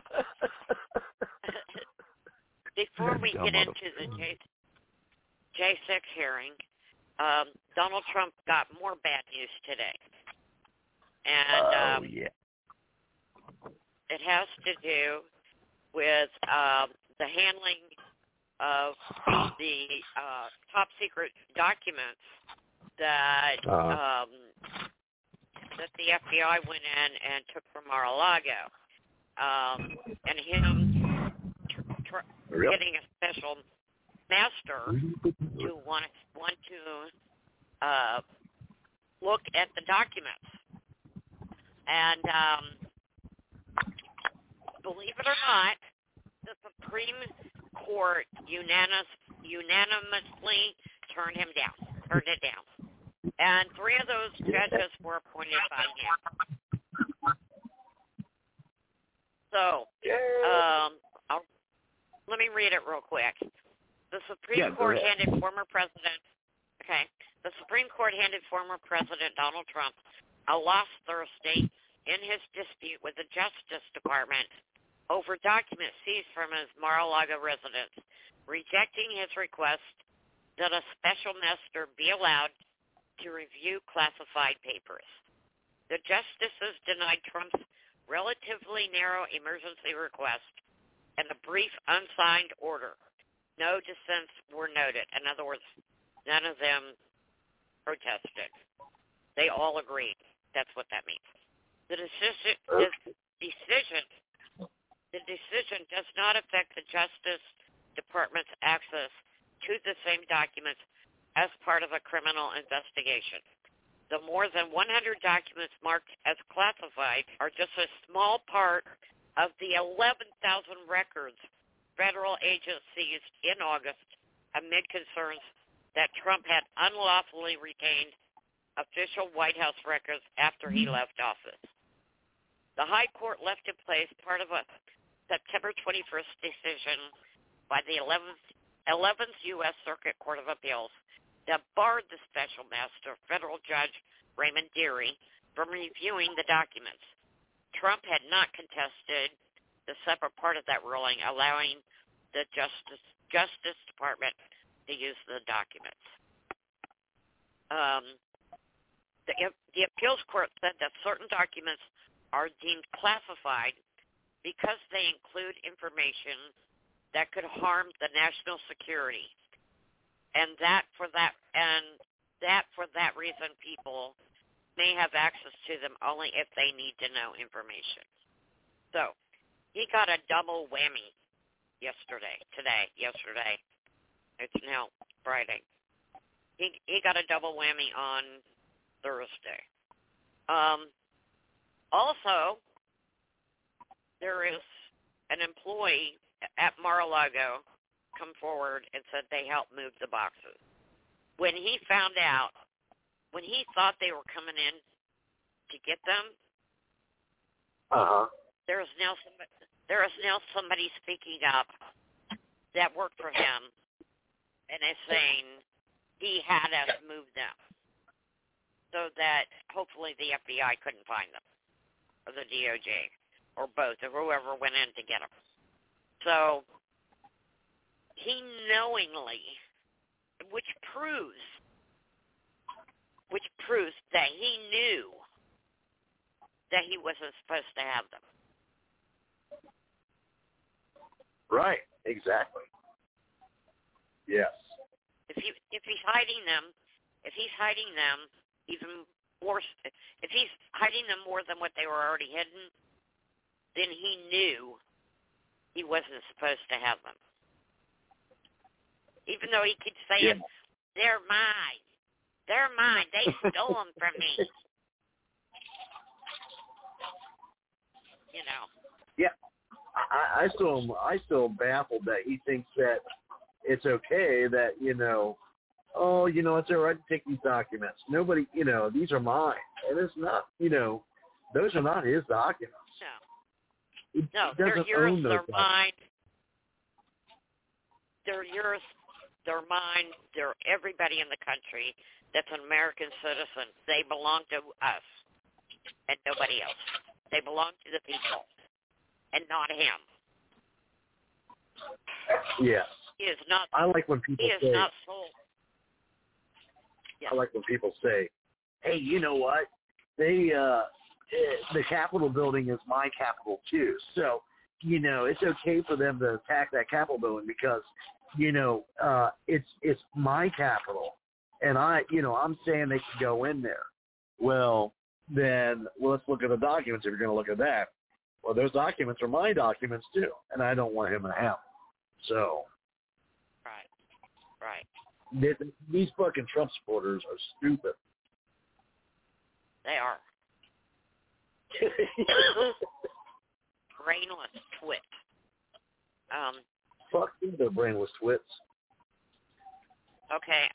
Before we get into the J6 hearing, Donald Trump got more bad news today. And it has to do with the handling of the top secret documents that that the FBI went in and took from Mar-a-Lago, and him getting a special master to want to look at the documents. And believe it or not, the Supreme Court unanimously turned it down. And 3 of those judges were appointed by him. So, let me read it real quick. The Supreme Court handed former President Donald Trump a loss Thursday in his dispute with the Justice Department over documents seized from his Mar-a-Lago residence, rejecting his request that a special master be allowed to review classified papers. The justices denied Trump's relatively narrow emergency request and a brief unsigned order. No dissents were noted. In other words, none of them protested. They all agreed. That's what that means. The decision does not affect the Justice Department's access to the same documents as part of a criminal investigation. The more than 100 documents marked as classified are just a small part of the 11,000 records federal agents seized in August amid concerns that Trump had unlawfully retained official White House records after he left office. The High Court left in place part of a September 21st decision by the 11th U.S. Circuit Court of Appeals that barred the special master, federal judge Raymond Dearie, from reviewing the documents. Trump had not contested the separate part of that ruling, allowing the Justice Department to use the documents. The appeals court said that certain documents are deemed classified because they include information that could harm the national security, and that for that reason, people may have access to them only if they need to know information. So he got a double whammy yesterday. It's now Friday. He got a double whammy on Thursday. Also, there is an employee at Mar-a-Lago come forward and said they helped move the boxes. When he found out, when he thought they were coming in to get them, there is now somebody speaking up that worked for him and is saying he had us move them so that hopefully the FBI couldn't find them, or the DOJ, or both, or whoever went in to get them. So he knowingly, which proves that he knew that he wasn't supposed to have them. Right, exactly. Yes. If he's hiding them even more, if he's hiding them more than what they were already hidden, then he knew he wasn't supposed to have them. Even though he keeps saying, they're mine. They're mine. They stole them from me. You know. Yeah. I still am baffled that he thinks that it's okay that, it's all right to take these documents. Nobody, these are mine. And it's not, those are not his documents. No, they're yours, they're mine. They're yours, they're mine, they're everybody in the country that's an American citizen. They belong to us and nobody else. They belong to the people and not him. Yes. He is not. I like when people he is say, not sold. Yeah. I like when people say, hey, you know what? The Capitol building is my Capitol too. So, it's okay for them to attack that Capitol building because, it's my Capitol. And I'm saying they can go in there. Well, then let's look at the documents if you're going to look at that. Well, those documents are my documents too, and I don't want him to have them. So. Right. These fucking Trump supporters are stupid. They are. Brainless twit. Fuck them, they're brainless twits. Okay.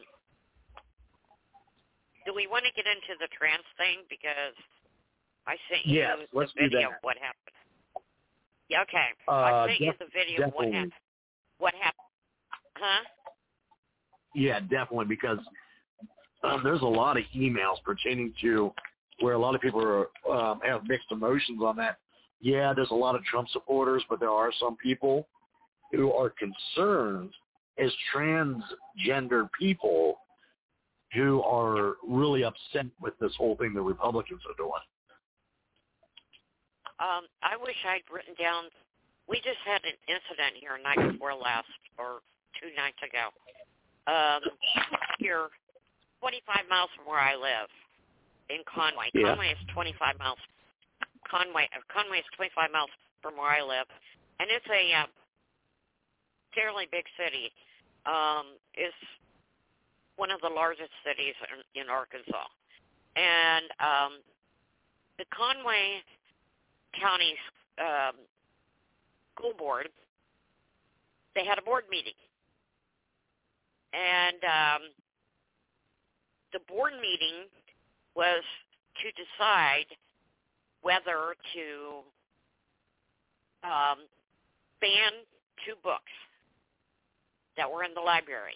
Do we want to get into the trans thing? Because I sent you the video of what happened. Yeah, okay. I sent you the video of what happened. What happened? Huh? Yeah, definitely, because there's a lot of emails pertaining to where a lot of people have mixed emotions on that. Yeah, there's a lot of Trump supporters, but there are some people who are concerned as transgender people who are really upset with this whole thing the Republicans are doing. I wish I'd written down. We just had an incident here night before last, or 2 nights ago. Here, 25 miles from where I live, in Conway. Yeah. Conway is 25 miles. Conway is 25 miles from where I live, and it's a fairly big city. It's one of the largest cities in Arkansas, and the Conway County School Board, they had a board meeting. And the board meeting was to decide whether to ban 2 books that were in the library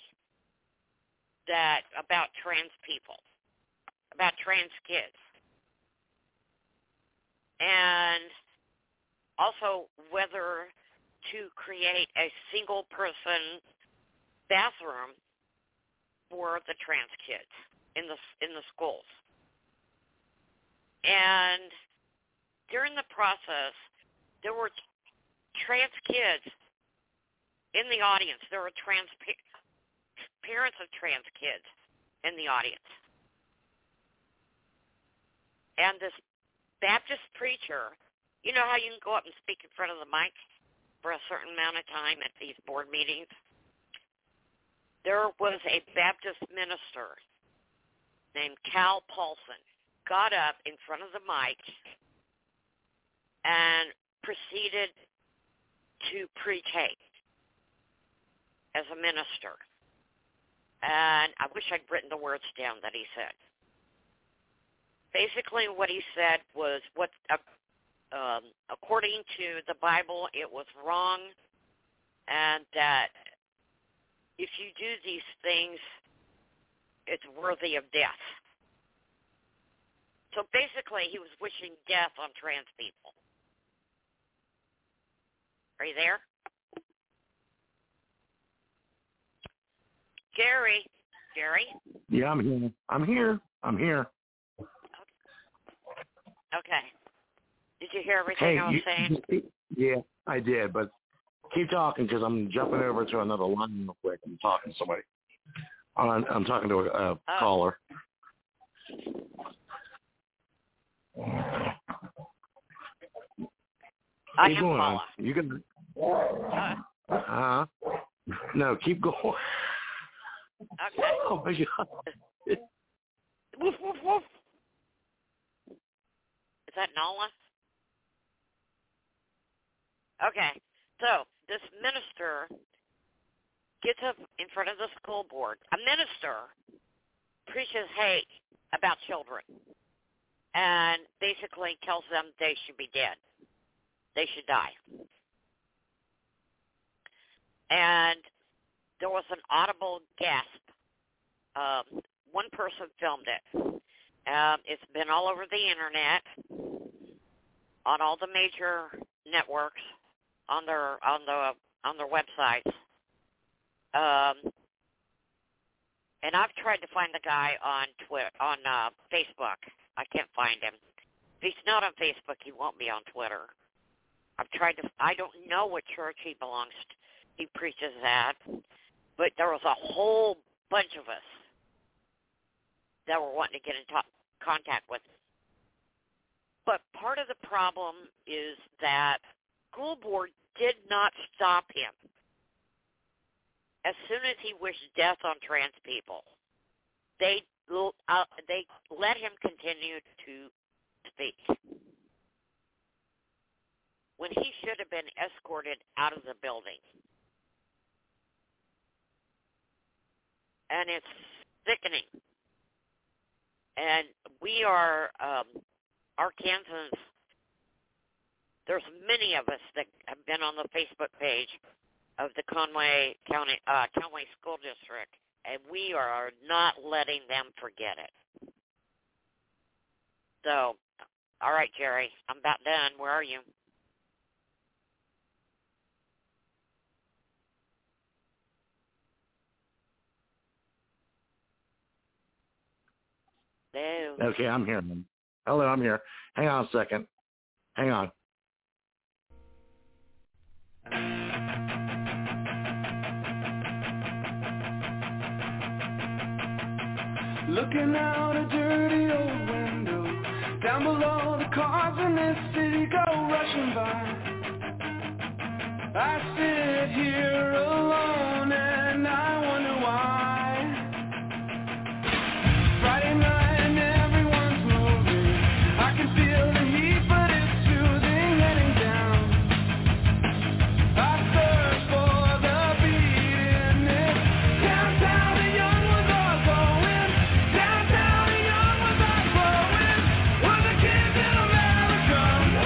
about trans people, about trans kids. and also whether to create a single-person bathroom for the trans kids in the schools. And during the process, there were trans kids in the audience. There were parents of trans kids in the audience. And this Baptist preacher, you know how you can go up and speak in front of the mic for a certain amount of time at these board meetings? There was a Baptist minister named Cal Paulson, got up in front of the mic and proceeded to preach hate as a minister. And I wish I'd written the words down that he said. Basically what he said was according to the Bible, it was wrong, and that if you do these things, it's worthy of death. So basically, he was wishing death on trans people. Are you there? Gary? Yeah, I'm here. Okay. Did you hear everything I was saying? Yeah, I did, but keep talking because I'm jumping over to another line real quick. I'm talking to somebody. I'm talking to a caller. I keep am going. Paula. You can. No, keep going. Okay. Oh my God. Woof, woof, woof. Is that Nola? Okay. So this minister gets up in front of the school board. A minister preaches hate about children and basically tells them they should be dead. They should die. And there was an audible gasp. One person filmed it. It's been all over the internet, on all the major networks, on their websites. And I've tried to find the guy on Facebook. I can't find him. If he's not on Facebook, he won't be on Twitter. I don't know what church he belongs to. He preaches at, but there was a whole bunch of us that were wanting to get in contact with him. But part of the problem is that school board did not stop him. As soon as he wished death on trans people, they let him continue to speak, when he should have been escorted out of the building. And it's sickening. And we are Arkansans. There's many of us that have been on the Facebook page of the Conway County School District, and we are not letting them forget it. So, all right, Jerry, I'm about done. Where are you? Hello. Okay, I'm here. Hello, I'm here. Hang on a second. Hang on. Looking out a dirty old window, down below the cars in this city go rushing by. I sit here alone and I wonder why. Friday night and everyone's moving. I can feel the heat, but it's soothing, heading down. I search for the beat in this downtown. The young ones are going downtown. The young ones are growing. We're the kids in America.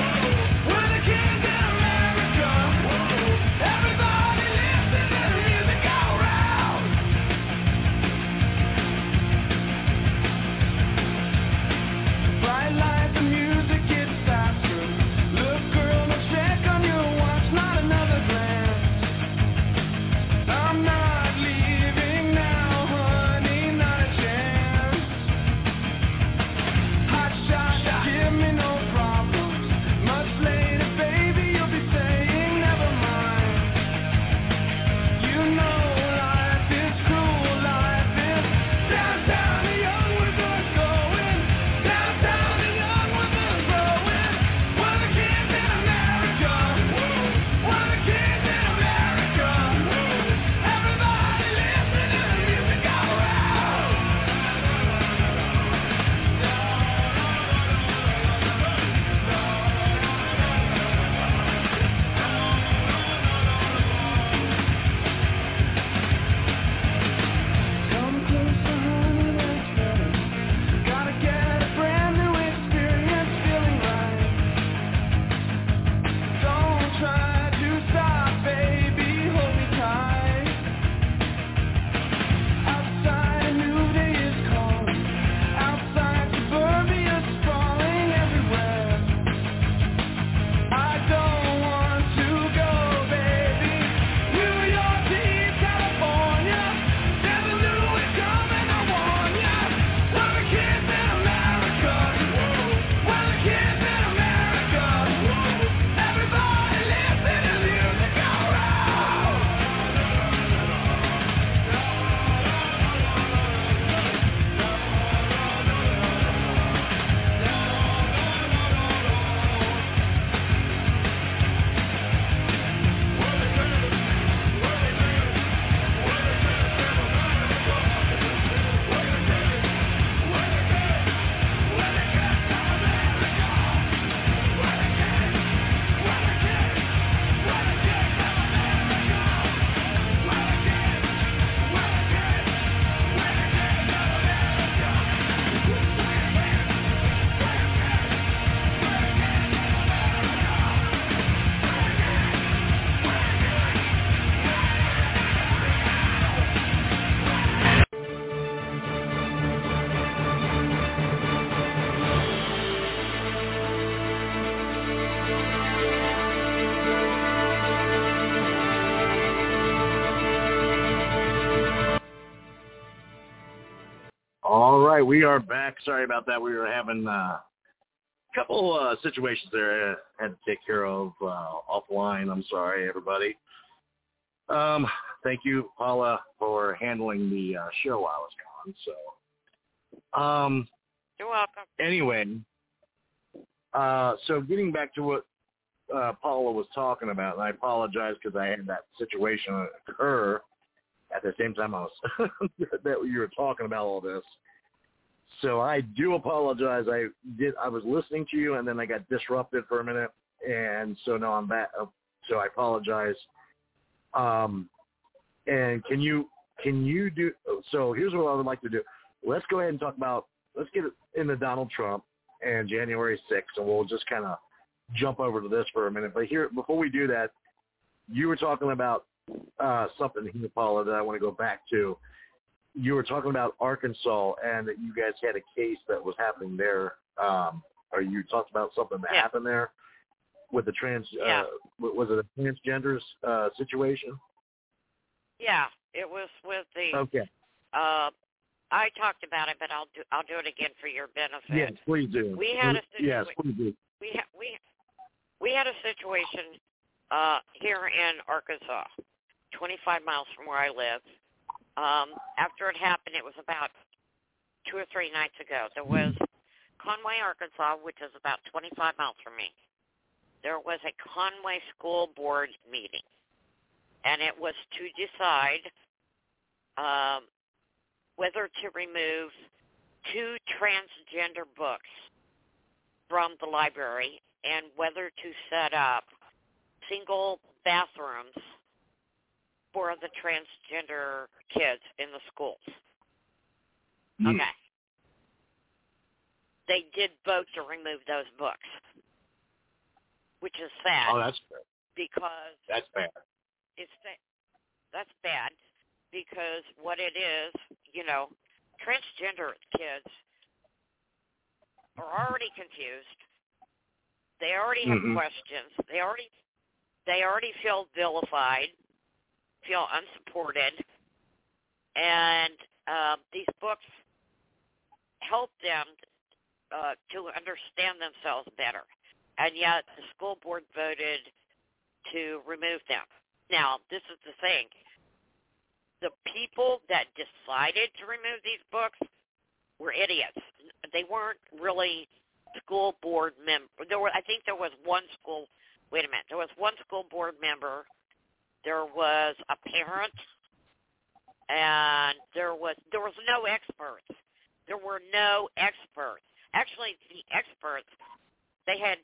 We're the kids in America. Everybody listen to the music. All right, we are back. Sorry about that. We were having a couple situations there I had to take care of offline. I'm sorry, everybody. Thank you, Paula, for handling the show while I was gone. So, you're welcome. Anyway, so getting back to what Paula was talking about, and I apologize because I had that situation occur at the same time I was that you were talking about all this. So I do apologize. I was listening to you, and then I got disrupted for a minute, and so now I'm back. So I apologize. And can you do? So here's what I would like to do. Let's go ahead and talk about. Let's get into Donald Trump and January 6th, and we'll just kind of jump over to this for a minute. But here, before we do that, you were talking about something here, Paula, that I want to go back to. You were talking about Arkansas and that you guys had a case that was happening there. Or you talked about something that happened there with the was it a transgenders situation? Yeah, it was with the. Okay. I talked about it, but I'll do it again for your benefit. Yes, please do. We had a situation. Yes, please do. We had a situation here in Arkansas, 25 miles from where I live. After it happened, it was about 2 or 3 nights ago. There was Conway, Arkansas, which is about 25 miles from me. There was a Conway school board meeting, and it was to decide whether to remove 2 transgender books from the library and whether to set up single bathrooms for the transgender kids in the schools. Okay. They did vote to remove those books, which is sad. Oh, that's fair. Because that's bad. That's bad because what it is, transgender kids are already confused. They already have questions. They already feel vilified, feel unsupported, and these books help them to understand themselves better. And yet the school board voted to remove them. Now, this is the thing. The people that decided to remove these books were idiots. They weren't really school board members. I think there was one school. Wait a minute. There was one school board member. There was a parent, and there was no experts. There were no experts. Actually, the experts they had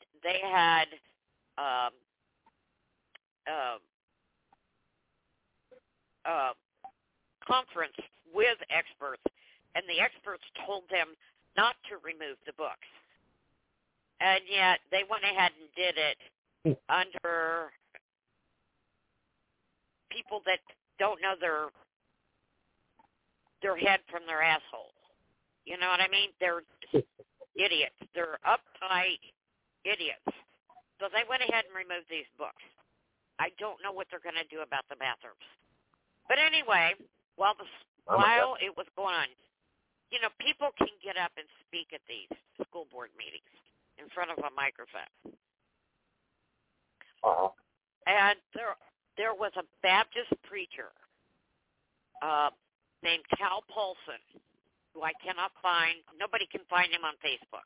conference with experts, and the experts told them not to remove the books. And yet they went ahead and did it under people that don't know their head from their asshole. You know what I mean? They're idiots. They're uptight idiots. So they went ahead and removed these books. I don't know what they're going to do about the bathrooms. But anyway, while it was going on, people can get up and speak at these school board meetings in front of a microphone. And there was a Baptist preacher named Cal Paulson, who I cannot find. Nobody can find him on Facebook.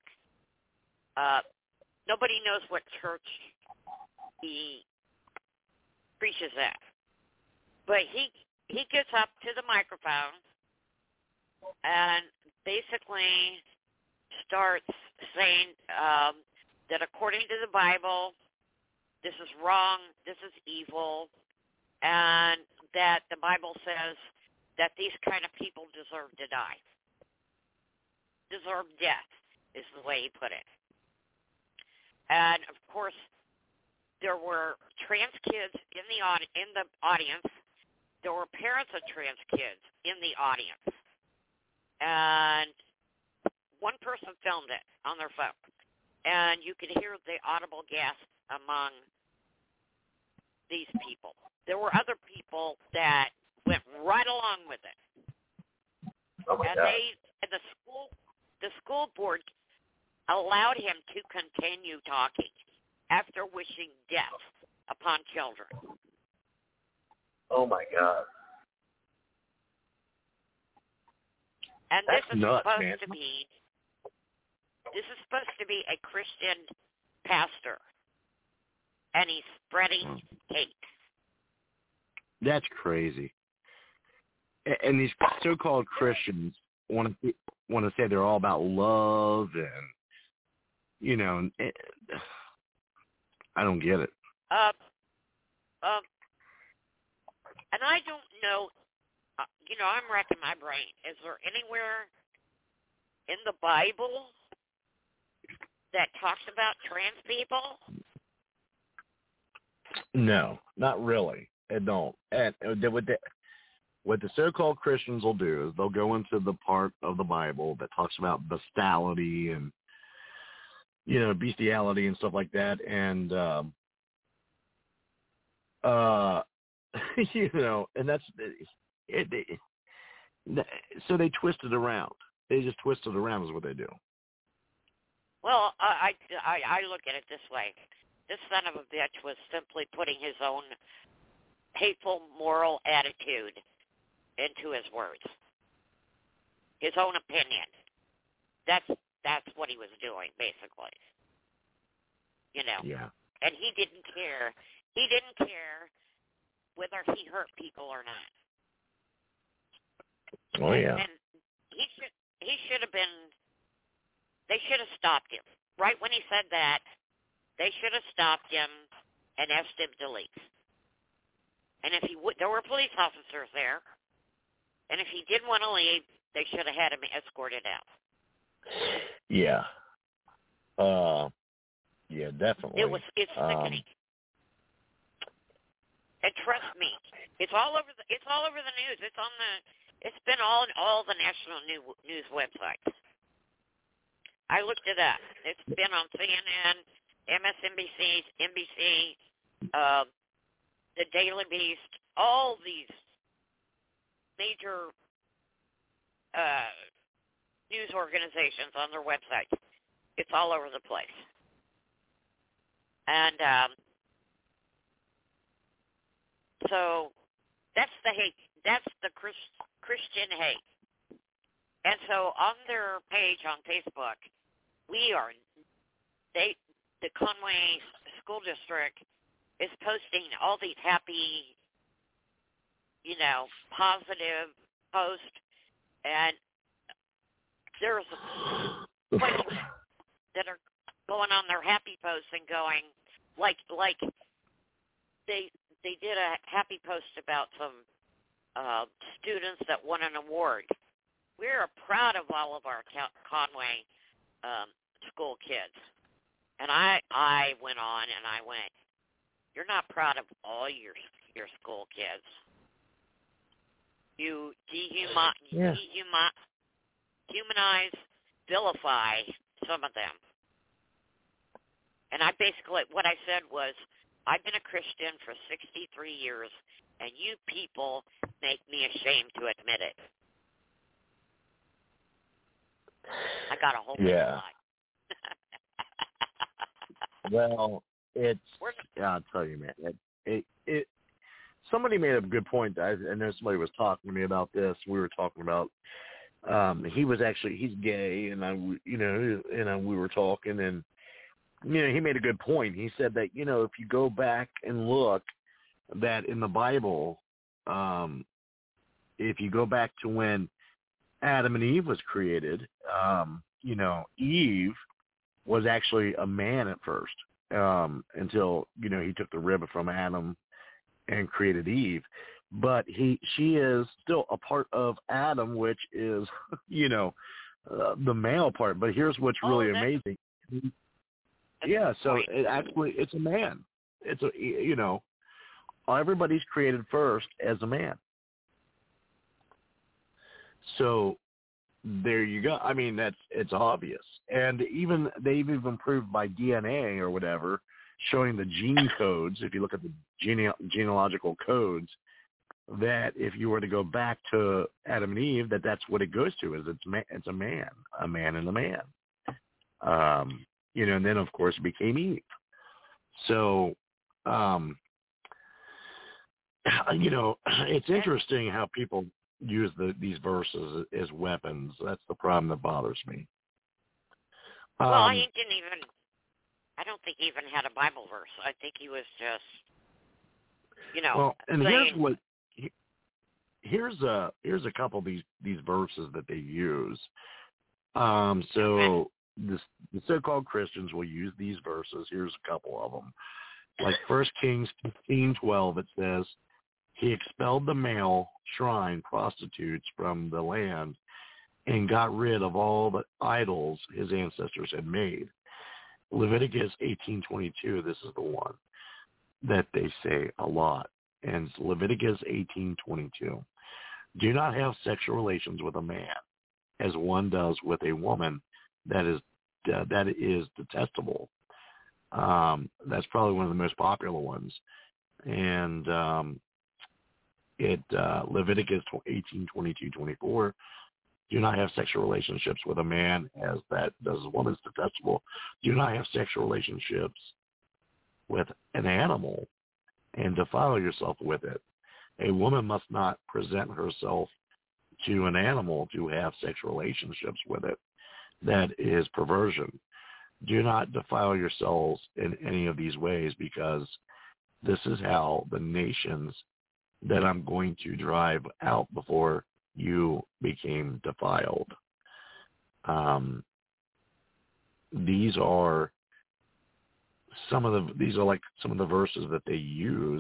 Nobody knows what church he preaches at. But he gets up to the microphone and basically starts saying that according to the Bible, this is wrong, this is evil, and that the Bible says that these kind of people deserve to die. Deserve death is the way he put it. And, of course, there were trans kids in the audience. There were parents of trans kids in the audience. And one person filmed it on their phone. And you could hear the audible gasp among these people. There were other people that went right along with it. Oh my God. And the school board allowed him to continue talking after wishing death upon children. Oh my God. And That's this is nuts, supposed man. to be a Christian pastor, and he's spreading hate. That's crazy. And these so-called Christians want to say they're all about love and, you know, I don't get it. And I don't know, I'm racking my brain. Is there anywhere in the Bible that talks about trans people? No, not really. It don't. And what the so-called Christians will do is they'll go into the part of the Bible that talks about bestiality and, you know, bestiality and stuff like that. And, you know, and that's it. So they twist it around. They just twist it around is what they do. Well, I look at it this way. This son of a bitch was simply putting his own hateful moral attitude into his words. His own opinion. That's what he was doing, basically. You know. Yeah. And he didn't care. He didn't care whether he hurt people or not. Oh yeah. And he should have been. They should have stopped him right when he said that. They should have stopped him and asked him to leave. And if there were police officers there, and if he didn't want to leave, they should have had him escorted out. Yeah. Yeah, definitely. It's sickening. And trust me, it's all over the news. It's been on all the national news websites. I looked it up. It's been on CNN, MSNBC, NBC, the Daily Beast, all these major news organizations on their websites. It's all over the place. And so that's the hate. That's the Christian hate. And so on their page on Facebook, the Conway School District is posting all these happy, positive posts, and there's places that are going on their happy posts and going like they did a happy post about some students that won an award. We're proud of all of our Conway school kids. And I went on and I went, you're not proud of all your school kids. You dehumanize, vilify some of them. And what I said was, I've been a Christian for 63 years, and you people make me ashamed to admit it. I got a whole big lie. Well, I'll tell you, man. It somebody made a good point. I know somebody was talking to me about this. We were talking about he's gay, and we were talking, and he made a good point. He said that if you go back and look, that in the Bible, if you go back to when Adam and Eve was created, Eve was actually a man at first, until, he took the rib from Adam and created Eve. But she is still a part of Adam, which is, the male part. But here's what's really amazing. Yeah, so it's a man. It's everybody's created first as a man. So there you go. I mean, it's obvious. And they've even proved by DNA or whatever, showing the gene codes. If you look at the genealogical codes, that if you were to go back to Adam and Eve, that's what it goes to, is it's a man and a man. And then of course it became Eve. So, it's interesting how people use these verses as weapons. That's the problem that bothers me. Well, he didn't even. I don't think he even had a Bible verse. I think he was just, Well, and saying, here's a couple of these verses that they use. So the so-called Christians will use these verses. Here's a couple of them. Like 1 Kings 15:12, it says, "He expelled the male shrine prostitutes from the land and got rid of all the idols his ancestors had made." Leviticus 18:22, this is the one that they say a lot. And it's Leviticus 18:22. "Do not have sexual relations with a man, as one does with a woman that is detestable." That's probably one of the most popular ones. And Leviticus 18:22-24, "Do not have sexual relationships with a man as that does a woman is detestable. Do not have sexual relationships with an animal and defile yourself with it. A woman must not present herself to an animal to have sexual relationships with it. That is perversion. Do not defile yourselves in any of these ways, because this is how the nations that I'm going to drive out before you became defiled." These are some of the verses that they use.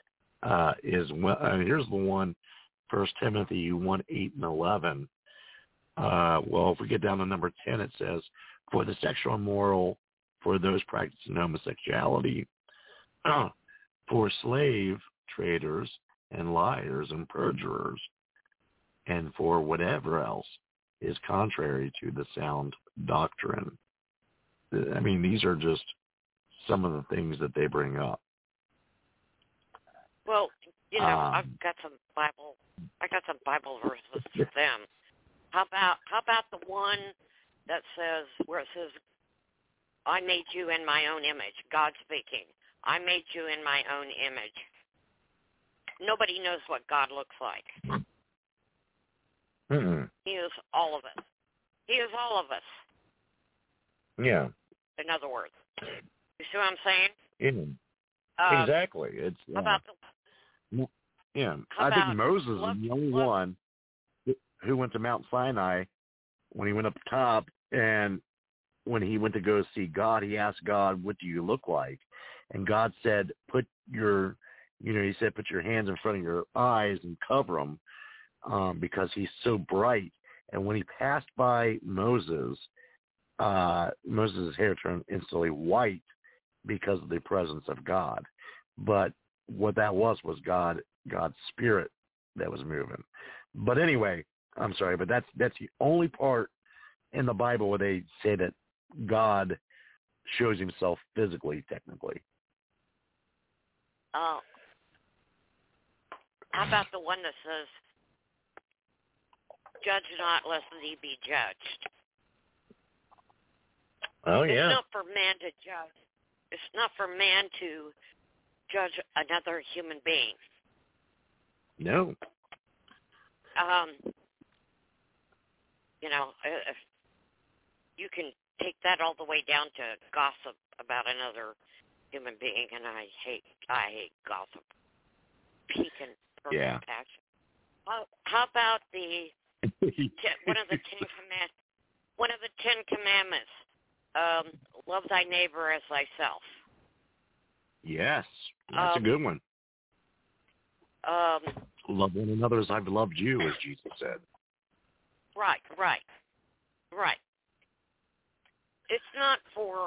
Here's the one, 1 Timothy 1:8-11. If we get down to number 10, it says, "For the sexual immoral, for those practicing homosexuality, for slave traders and liars and perjurers, and for whatever else is contrary to the sound doctrine." I mean, these are just some of the things that they bring up. Well, I've got some Bible verses for them. How about the one that says, where it says, "I made you in my own image," God speaking. "I made you in my own image." Nobody knows what God looks like. Mm-mm. He is all of us. He is all of us. Yeah. In other words, you see what I'm saying? Yeah. Exactly. It's How about I think Moses is the only one who went to Mount Sinai when he went up the top, and when he went to go see God, he asked God, "What do you look like?" And God said, put your hands in front of your eyes and cover them, because he's so bright. And when he passed by Moses, Moses' hair turned instantly white because of the presence of God. But what that was God's spirit that was moving. But anyway, I'm sorry, but that's the only part in the Bible where they say that God shows himself physically, technically. How about the one that says, "Judge not, lest ye be judged"? Oh, yeah. It's not for man to judge. It's not for man to judge another human being. No. If you can take that all the way down to gossip about another human being, and I hate gossip. Peak and perfect passion. How about one of the Ten Commandments? Love thy neighbor as thyself. Yes, that's a good one. Love one another as I've loved you, as Jesus said. Right. It's not for.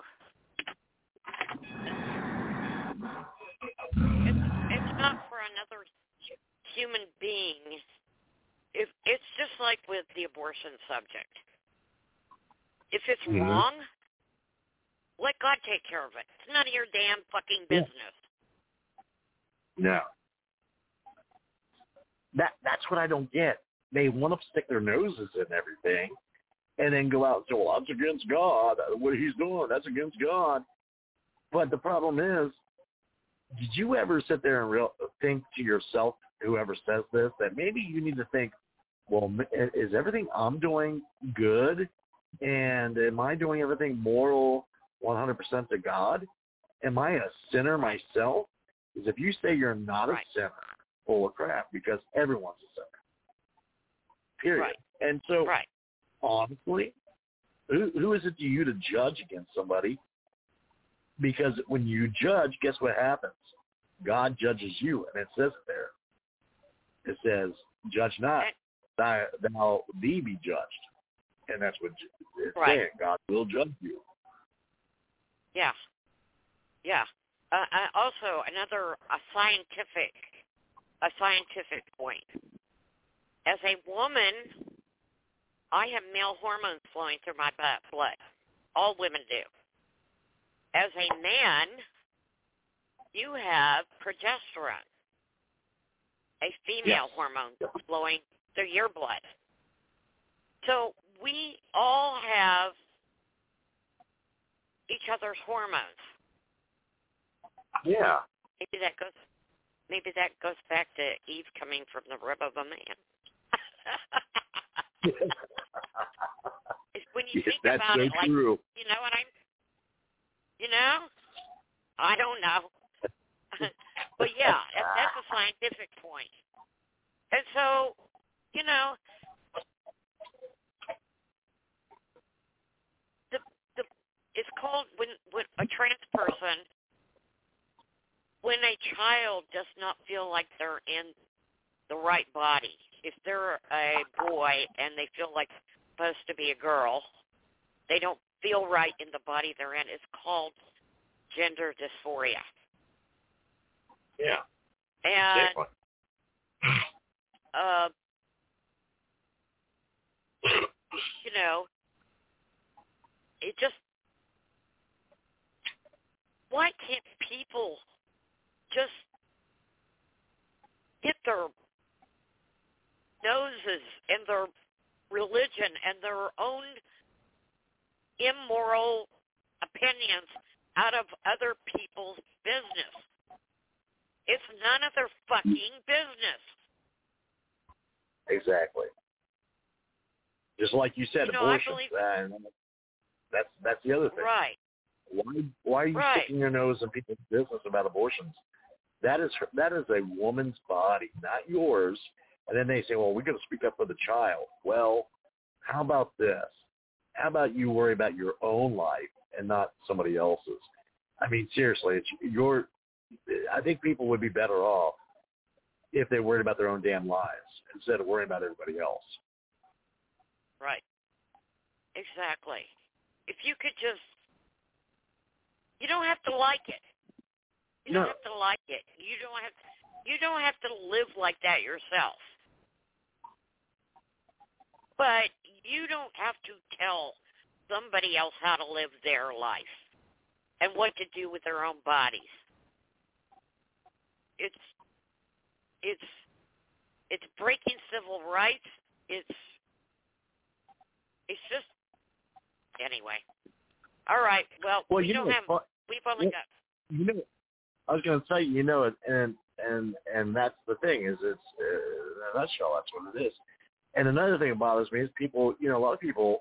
It's not for another human being. It's just like with the abortion subject. If it's wrong, let God take care of it. It's none of your damn fucking business. No. That's what I don't get. They want to stick their noses in everything and then go out and say, well, that's against God. What he's doing, that's against God. But the problem is, did you ever sit there and think to yourself, whoever says this, that maybe you need to think, well, is everything I'm doing good? And am I doing everything moral 100% to God? Am I a sinner myself? Because if you say you're not a sinner, full of crap, because everyone's a sinner. Period. Right. And so, honestly, who is it to you to judge against somebody? Because when you judge, guess what happens? God judges you, and it says it there. It says, judge not, thou thee be judged. And that's what it's saying. God will judge you. Yeah. Yeah. Also, a scientific point. As a woman, I have male hormones flowing through my blood. All women do. As a man, you have progesterone, a female hormone flowing through your blood. So we all have each other's hormones. Yeah. Maybe that goes back to Eve coming from the rib of a man. When you think that's about so it, like, true. you know what I don't know. But yeah, that's a scientific point. And so, it's called when a trans person, when a child does not feel like they're in the right body. If they're a boy and they feel like they're supposed to be a girl, they don't feel right in the body they're in. It's called gender dysphoria. Yeah. And it just, why can't people just get their noses and their religion and their own immoral opinions out of other people's business? It's none of their fucking business. Exactly. Just like you said, abortion. That's the other thing. Right. Why are you sticking your nose in people's business about abortions? That is a woman's body, not yours. And then they say, well, we're going to speak up for the child. Well, how about this? How about you worry about your own life and not somebody else's? I mean, seriously, I think people would be better off if they worried about their own damn lives instead of worrying about everybody else. Right. Exactly. If you could just, you don't have to like it. You don't have to like it. You don't have to live like that yourself. But you don't have to tell somebody else how to live their life and what to do with their own bodies. It's breaking civil rights. It's just, anyway. All right. Well we've only got. I was going to say, and that's the thing is it's in a nutshell, that's what it is. And another thing that bothers me is people, a lot of people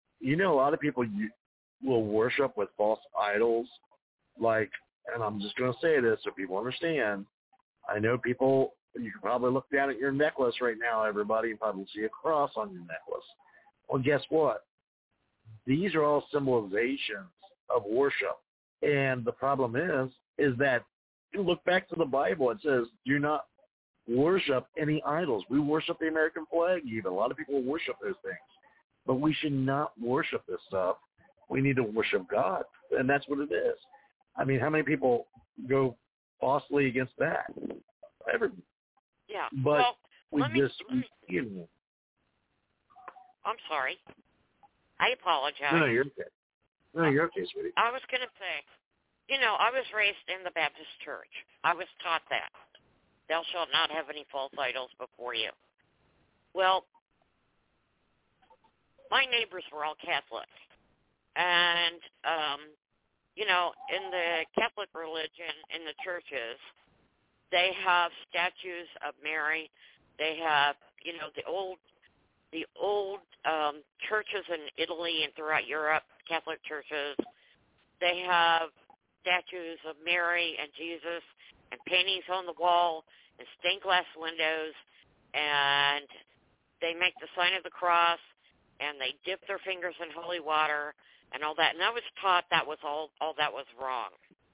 will worship with false idols, like, and I'm just going to say this so people understand. I know people, you can probably look down at your necklace right now, everybody, and probably see a cross on your necklace. Well, guess what? These are all symbolizations of worship. And the problem is that you look back to the Bible, it says, do not worship any idols. We worship the American flag even. A lot of people worship those things. But we should not worship this stuff. We need to worship God. And that's what it is. I mean, how many people go falsely against that? Everybody. Yeah. But I'm sorry. I apologize. No, you're okay. No, you're okay, sweetie. I was going to say, I was raised in the Baptist church. I was taught that. thou shalt not have any false idols before you. Well, my neighbors were all Catholic. And, you know, in the Catholic religion, in the churches, they have statues of Mary. They have, you know, the old churches in Italy and throughout Europe, Catholic churches, they have statues of Mary and Jesus and paintings on the wall and stained glass windows, and they make the sign of the cross, and they dip their fingers in holy water and all that. And I was taught that was all that was wrong.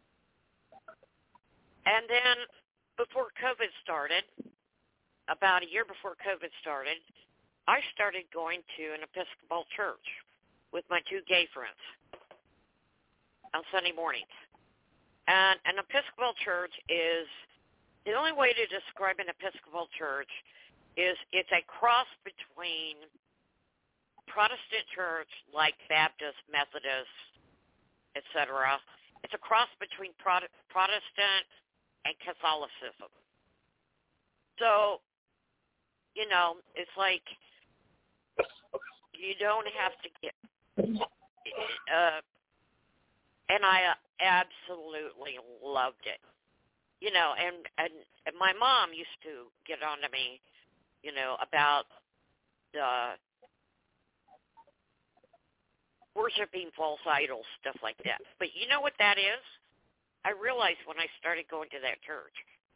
And then before COVID started, about a year before COVID started, I started going to an Episcopal church with my two gay friends on Sunday mornings. And an Episcopal church is, the only way to describe an Episcopal church is it's a cross between Protestant church like Baptist, Methodist, etc. It's a cross between Protestant and Catholicism. So, you know, it's like you don't have to get, and I absolutely loved it. You know, and my mom used to get on to me, you know, about the worshiping false idols, stuff like that. But you know what that is? I realized when I started going to that church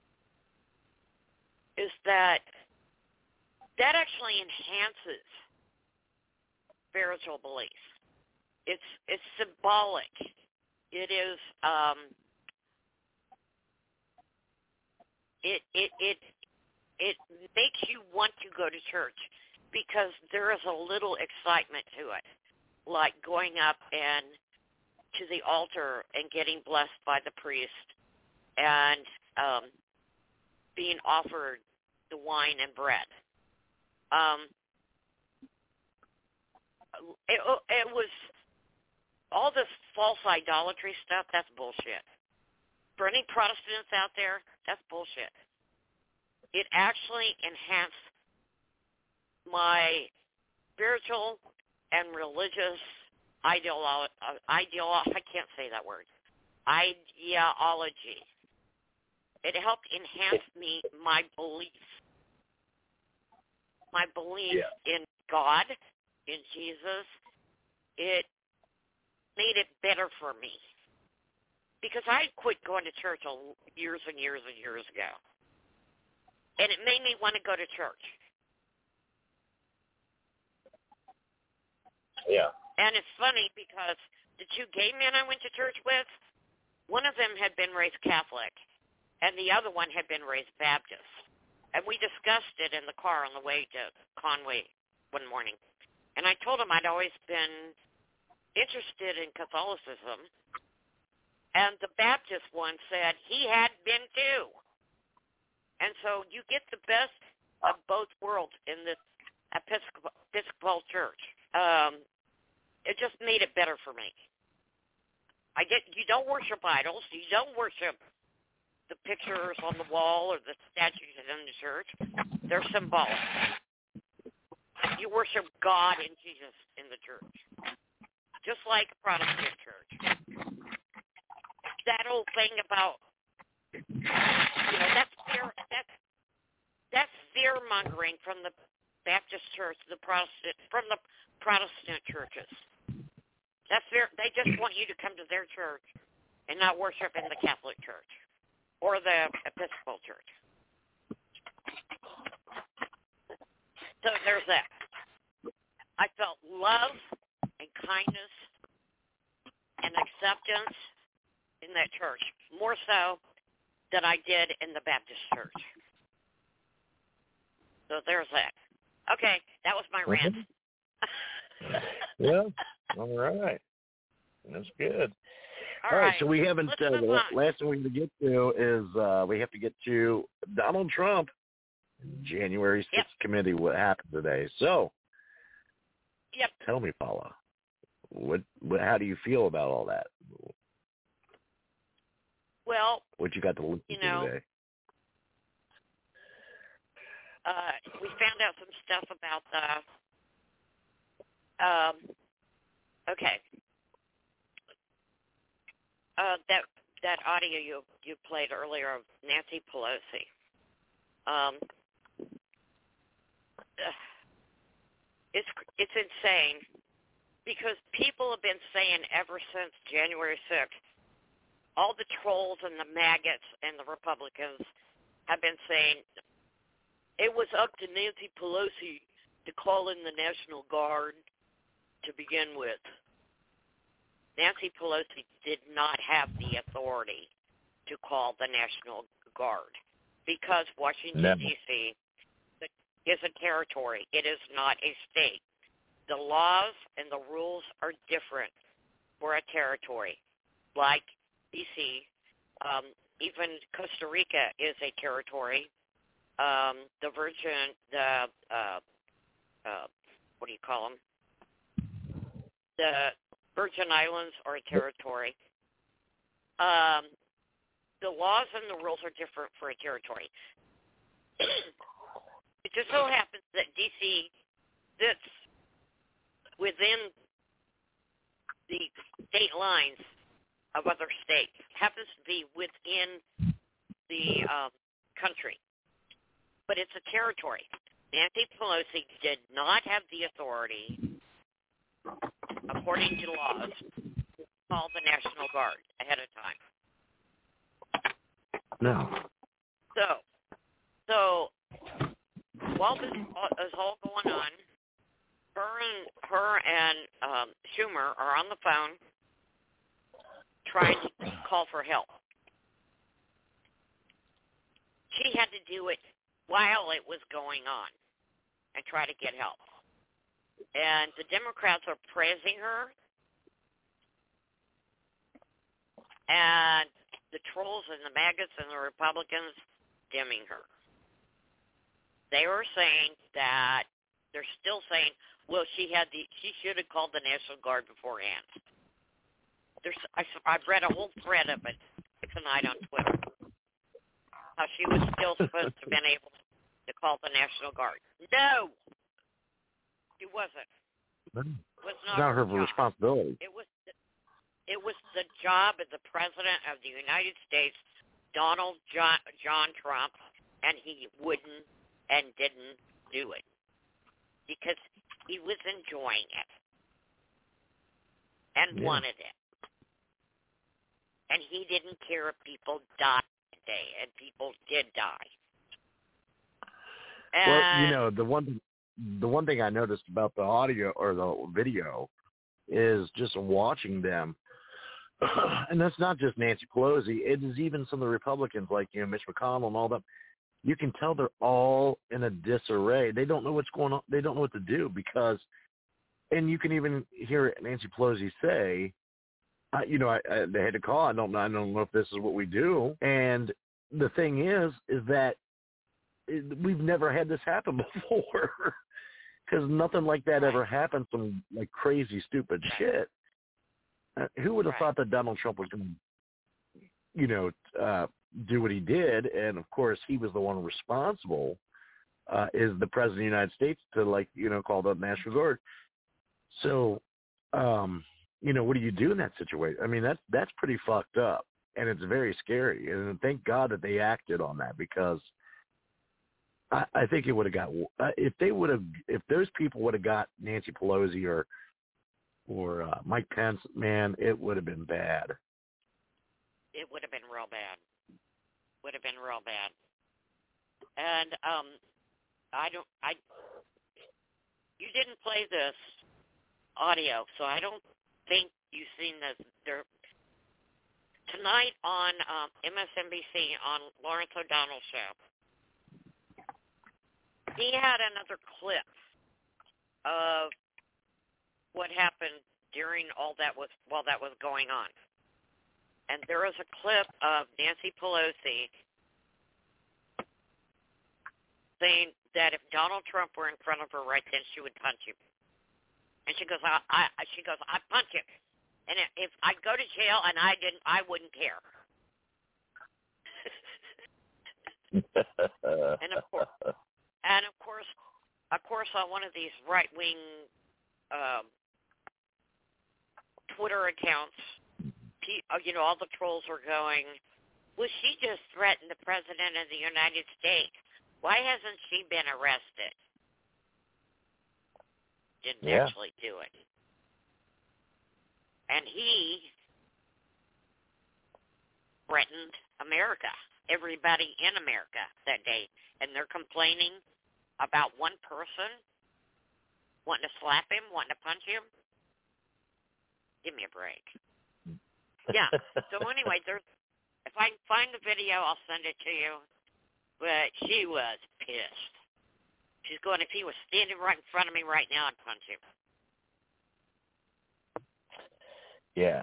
is that actually enhances spiritual belief. It's symbolic. It is it makes you want to go to church because there is a little excitement to it, like going up and to the altar and getting blessed by the priest and being offered the wine and bread. It was all this false idolatry stuff. That's bullshit. For any Protestants out there, that's bullshit. It actually enhanced my spiritual and religious ideology. I can't say that word. Ideology. It helped enhance my belief. My belief in God, in Jesus. It made it better for me. Because I quit going to church years and years and years ago. And it made me want to go to church. Yeah. And it's funny because the two gay men I went to church with, one of them had been raised Catholic, and the other one had been raised Baptist. And we discussed it in the car on the way to Conway one morning. And I told him I'd always been interested in Catholicism. And the Baptist one said he had been too. And so you get the best of both worlds in this Episcopal church. It just made it better for me. You don't worship idols. You don't worship the pictures on the wall or the statues in the church. They're symbolic. You worship God and Jesus in the church, just like a Protestant church. That old thing about, that's fear-mongering from the Baptist church, from the Protestant churches. That's they just want you to come to their church and not worship in the Catholic church or the Episcopal church. So there's that. I felt love and kindness and acceptance in that church, more so than I did in the Baptist church. So there's that. Okay, that was my rant. Yeah, all right. That's good. All right, so we haven't, the last thing we have to get to is we have to get to Donald Trump, January 6th committee, what happened today. So, tell me, Paula, how do you feel about all that? Well, what you got to listen to today? we found out some stuff about that audio you played earlier of Nancy Pelosi. It's insane because people have been saying ever since January 6th, all the trolls and the maggots and the Republicans have been saying it was up to Nancy Pelosi to call in the National Guard to begin with. Nancy Pelosi did not have the authority to call the National Guard because Washington, D.C. is a territory. It is not a state. The laws and the rules are different for a territory. Like D.C., even Costa Rica is a territory. The Virgin Islands are a territory. The laws and the rules are different for a territory. It just so happens that D.C. sits within the state lines of other states. It happens to be within the country. But it's a territory. Nancy Pelosi did not have the authority, according to laws, to call the National Guard ahead of time. No. So while this is all going on, her and Schumer are on the phone trying to call for help. She had to do it while it was going on and try to get help. And the Democrats are praising her, and the trolls and the maggots and the Republicans dimming her. They were saying that they're still saying, well, she should have called the National Guard beforehand. I've read a whole thread of it tonight on Twitter. How she was still supposed to have been able to call the National Guard. No, she wasn't. It was not her job. responsibility. It was the job of the President of the United States, Donald John Trump, and he wouldn't and didn't do it because he was enjoying it and wanted it. And he didn't care if people died today, and people did die. And Well, the one thing I noticed about the audio or the video is just watching them, and that's not just Nancy Pelosi. It is even some of the Republicans like Mitch McConnell and all them. You can tell they're all in a disarray. They don't know what's going on. They don't know what to do because, and you can even hear Nancy Pelosi say, they had to call. I don't know if this is what we do. And the thing is that we've never had this happen before because nothing like that ever happened. Some like crazy, stupid shit. Who would have thought that Donald Trump was going to, do what he did? And of course, he was the one responsible, is the President of the United States to call the National Guard. So, what do you do in that situation? I mean, that's pretty fucked up, and it's very scary. And thank God that they acted on that because I think it would have got if those people would have got Nancy Pelosi or Mike Pence, man, it would have been bad. It would have been real bad. And you didn't play this audio, so I don't think you've seen this. Tonight on MSNBC on Lawrence O'Donnell's show, he had another clip of what happened while that was going on. And there was a clip of Nancy Pelosi saying that if Donald Trump were in front of her right then, she would punch him. And she goes, I'd punch him. And if I'd go to jail and I wouldn't care. And of course, And of course, on one of these right-wing Twitter accounts, all the trolls were going, well, she just threatened the President of the United States. Why hasn't she been arrested? Didn't actually do it. And he threatened America, everybody in America that day. And they're complaining about one person wanting to slap him, wanting to punch him. Give me a break. Yeah. So anyway, if I can find the video, I'll send it to you. But she was pissed. She's going, if he was standing right in front of me right now, I'd punch him. Yeah.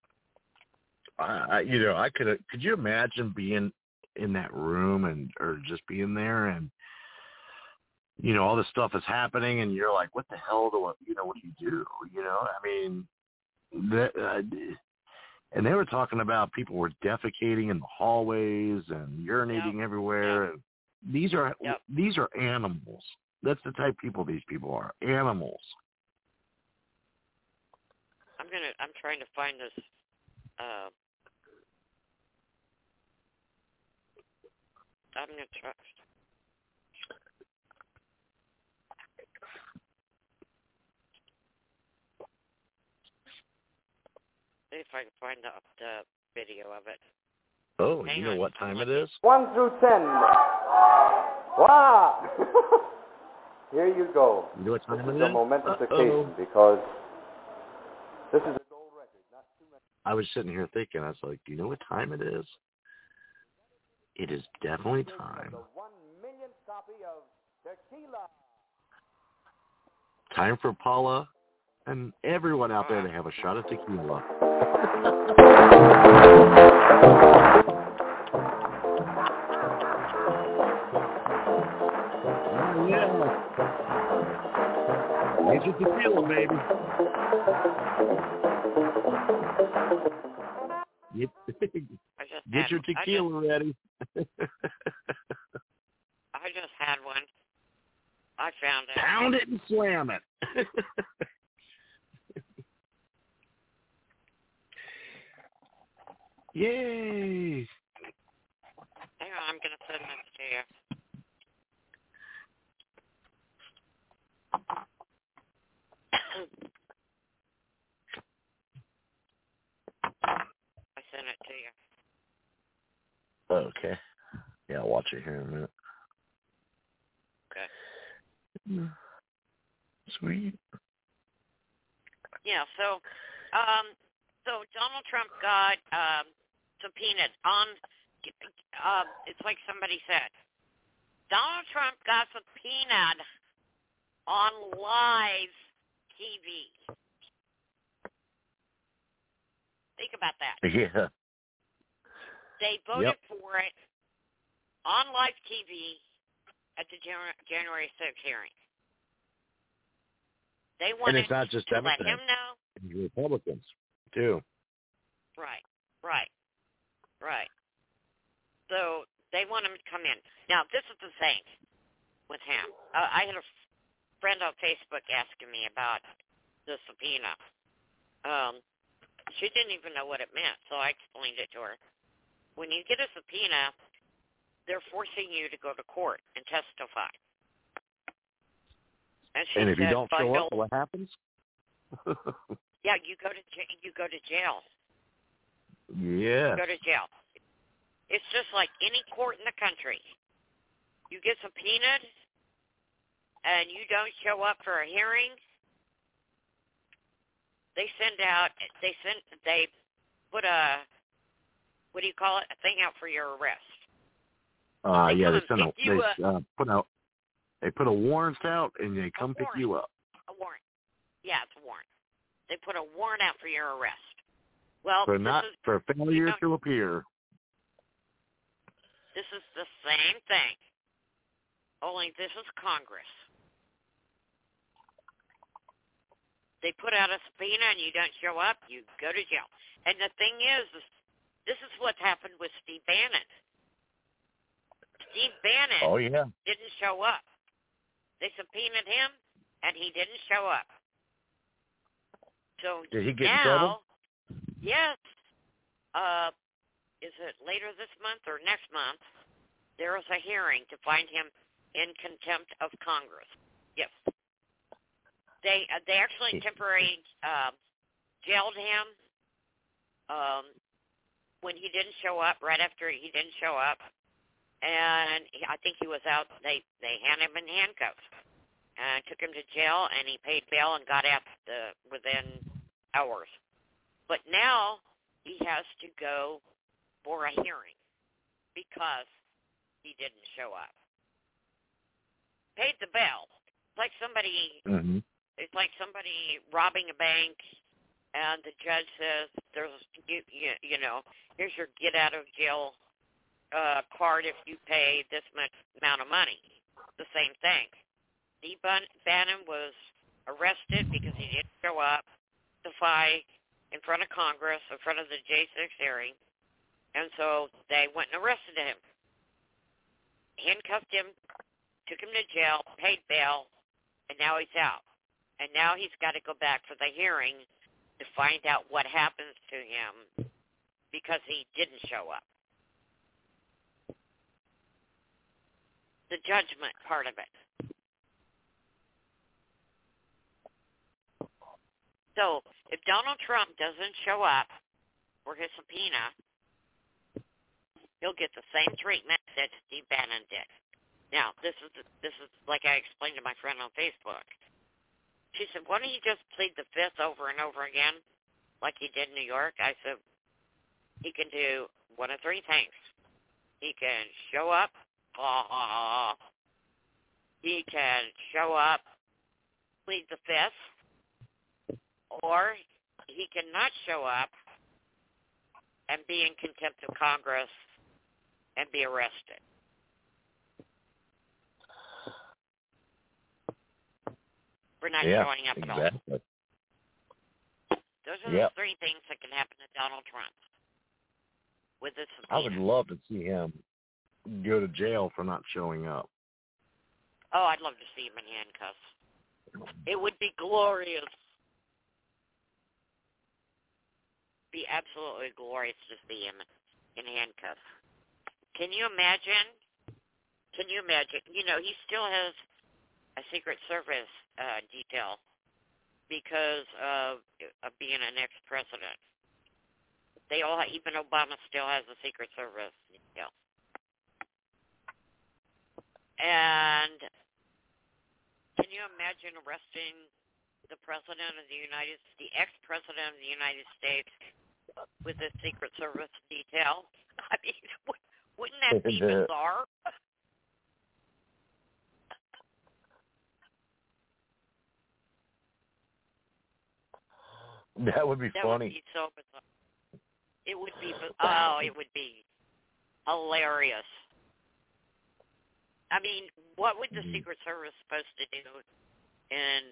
Could you imagine being in that room or just being there and, all this stuff is happening and you're like, what the hell what do you do? I mean, and they were talking about people were defecating in the hallways and urinating everywhere. Yep. And these are animals. That's the type of people these people are. Animals. I'm trying to find this. I'm gonna try. See if I can find the video of it. Oh, you know what time it is? 1 through 10. Wow! Here you go. You know what time This it is a is? momentous occasion because this is a gold record. Not too many. I was sitting here thinking, I was like, do you know what time it is? It is definitely time. The 1 millionth copy of Tequila. Time for Paula and everyone out there to have a shot of tequila. Oh, yeah. Here's your tequila, baby. Get your tequila ready. I just had one. I found it. Pound it and slam it. Yay. Hang on, I'm going to send this to you. I sent it to you. Okay. Yeah, I'll watch it here in a minute. Okay. Sweet. Yeah, so Donald Trump got subpoenaed on, it's like somebody said, Donald Trump got subpoenaed on live TV. Think about that. Yeah. They voted for it on live TV at the January 6th hearing. They wanted and it's not just to Democrats. let him know. It's Republicans, too. Right. So they want him to come in. Now, this is the thing with him. I had a friend on Facebook asking me about the subpoena. She didn't even know what it meant, so I explained it to her. When you get a subpoena, they're forcing you to go to court and testify. And if you don't show up, what happens? Yeah, you go to jail. Yeah. You go to jail. It's just like any court in the country. You get subpoenaed, and you don't show up for a hearing. They put a, what do you call it? A thing out for your arrest. They put a warrant out and they come pick you up. A warrant. Yeah, it's a warrant. They put a warrant out for your arrest. Well, for failure to appear. This is the same thing. Only this is Congress. They put out a subpoena and you don't show up, you go to jail. And the thing is this is what happened with Steve Bannon. Steve Bannon didn't show up. They subpoenaed him, and he didn't show up. So Did he get now, in trouble? Yes. Is it later this month or next month? There is a hearing to find him in contempt of Congress. Yes. They actually temporarily jailed him when he didn't show up, right after he didn't show up. And I think he was out. They handed him in handcuffs and took him to jail, and he paid bail and got out within hours. But now he has to go for a hearing because he didn't show up. Paid the bail. It's like somebody. Mm-hmm. It's like somebody robbing a bank, and the judge says, "There's, you know, here's your get out of jail card if you pay this much amount of money." The same thing. Steve Bannon was arrested because he didn't show up to testify in front of Congress, in front of the J6 hearing, and so they went and arrested him, handcuffed him, took him to jail, paid bail, and now he's out. And now he's got to go back for the hearing to find out what happens to him because he didn't show up. The judgment part of it. So if Donald Trump doesn't show up for his subpoena, he'll get the same treatment that Steve Bannon did. Now, this is like I explained to my friend on Facebook. She said, why don't you just plead the fifth over and over again like he did in New York? I said, he can do one of three things. He can show up. He can show up, plead the fifth, or he cannot show up and be in contempt of Congress and be arrested. For not showing up at all. Those are the three things that can happen to Donald Trump with this subpoena. I would love to see him go to jail for not showing up. Oh, I'd love to see him in handcuffs. It would be glorious. Be absolutely glorious to see him in handcuffs. Can you imagine? You know, he still has a Secret Service detail because of being an ex-president. They all, even Obama still has a Secret Service detail. And can you imagine arresting the ex-president of the United States with a Secret Service detail? I mean, wouldn't that be bizarre? That would be funny. Would be so bizarre. It would be, it would be hilarious. I mean, what would the Secret Service supposed to do in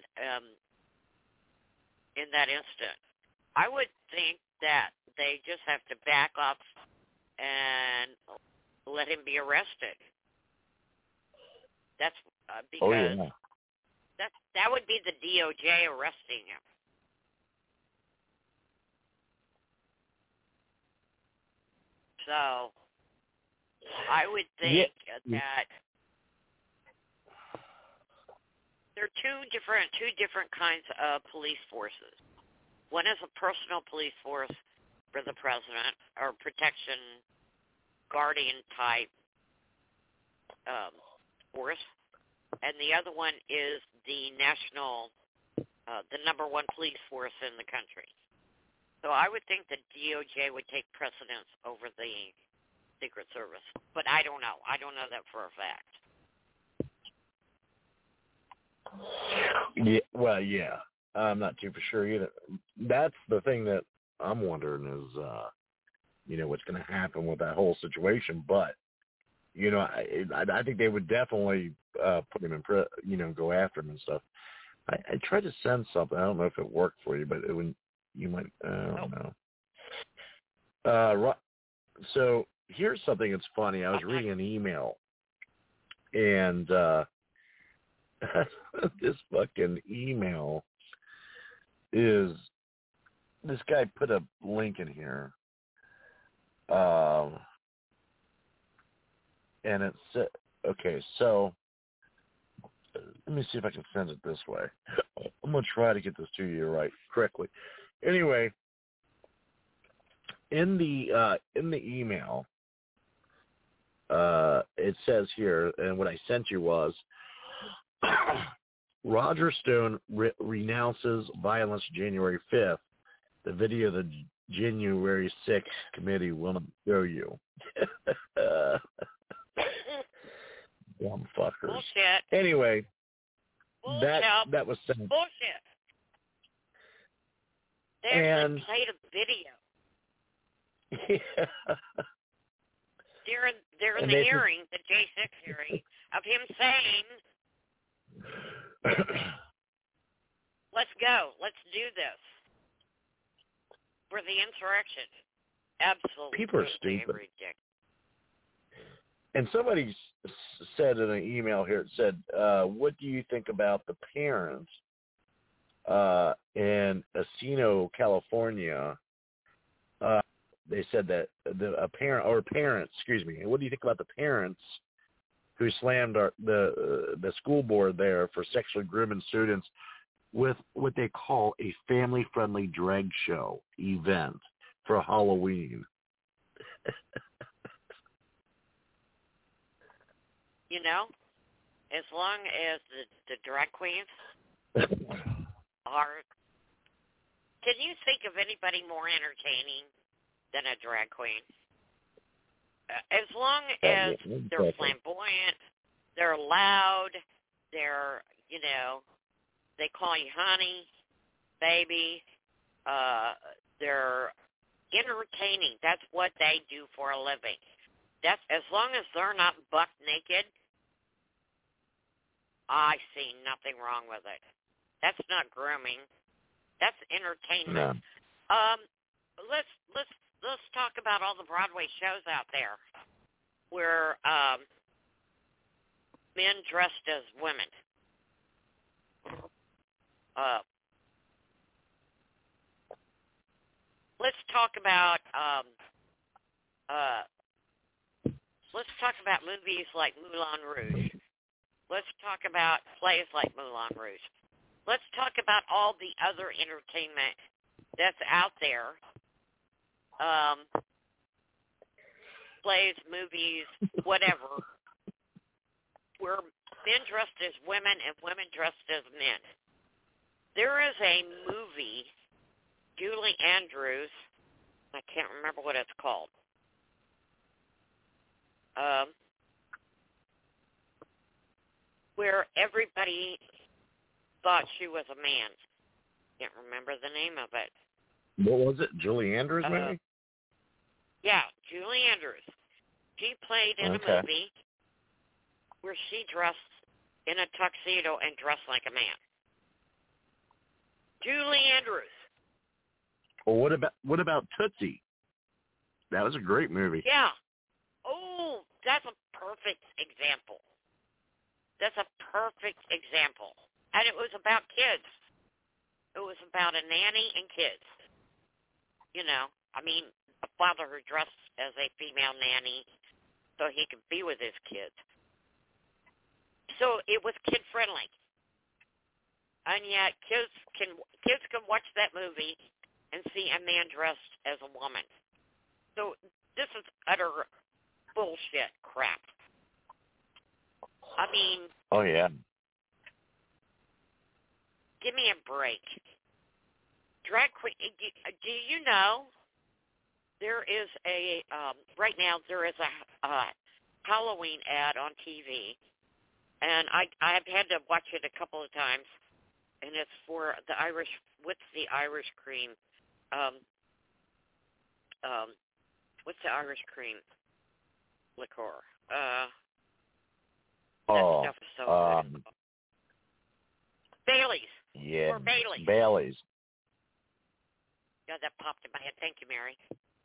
that instant? I would think that they just have to back up and let him be arrested. That's because that would be the DOJ arresting him. So I would think that there are two different kinds of police forces. One is a personal police force for the president, or protection guardian type force, and the other one is the national, the number one police force in the country. So I would think the DOJ would take precedence over the Secret Service, but I don't know. I don't know that for a fact. Yeah, well, yeah. I'm not too for sure either. That's the thing that I'm wondering is, what's going to happen with that whole situation. But, I think they would definitely put him in, go after him and stuff. I tried to send something. I don't know if it worked for you, but it would. You might. I don't know. So here's something that's funny. I was reading an email, and this fucking email is, this guy put a link in here. And it said, okay, so let me see if I can send it this way. I'm going to try to get this to you correctly. Anyway, in the email, it says here, and what I sent you was, Roger Stone renounces violence January 5th. The video of the January 6th committee will not show you. Dumb fuckers. Bullshit. Anyway, Bullshit. that was sent. Bullshit. They actually played a video during the hearing, the J6 hearing, of him saying, let's go, let's do this for the insurrection. Absolutely. People are stupid. Ridiculous. And somebody said in an email here, it said, what do you think about the parents in Encino, California? They said that parents, what do you think about the parents who slammed the school board there for sexually grooming students with what they call a family-friendly drag show event for Halloween? You know, as long as the drag queens are... Can you think of anybody more entertaining than a drag queen? As long as they're flamboyant, they're loud, they're, they call you honey, baby, they're entertaining. That's what they do for a living. That's as long as they're not buck naked, I see nothing wrong with it. That's not grooming. That's entertainment. Yeah. Let's talk about all the Broadway shows out there where men dressed as women. Let's talk about movies like Moulin Rouge. Let's talk about plays like Moulin Rouge. Let's talk about all the other entertainment that's out there. Plays, movies, whatever, where men dressed as women and women dressed as men. There is a movie, Julie Andrews, I can't remember what it's called. Where everybody thought she was a man. Can't remember the name of it. What was it? Julie Andrews, maybe? Yeah, Julie Andrews. She played in a movie where she dressed in a tuxedo and dressed like a man. Julie Andrews. Well, what about Tootsie? That was a great movie. Yeah. Oh, that's a perfect example. That's a perfect example. And it was about kids. It was about a nanny and kids. A father who dressed as a female nanny so he could be with his kids. So it was kid-friendly. And yet kids can watch that movie and see a man dressed as a woman. So this is utter bullshit crap. Oh, yeah. Give me a break. Drag queen, do you know there is right now there is a Halloween ad on TV, and I've had to watch it a couple of times, and it's for the Irish cream? What's the Irish cream liqueur? That stuff is so good. Bailey's. Yeah. Or Bailey's. Bailey's. Yeah, that popped in my head. Thank you, Mary.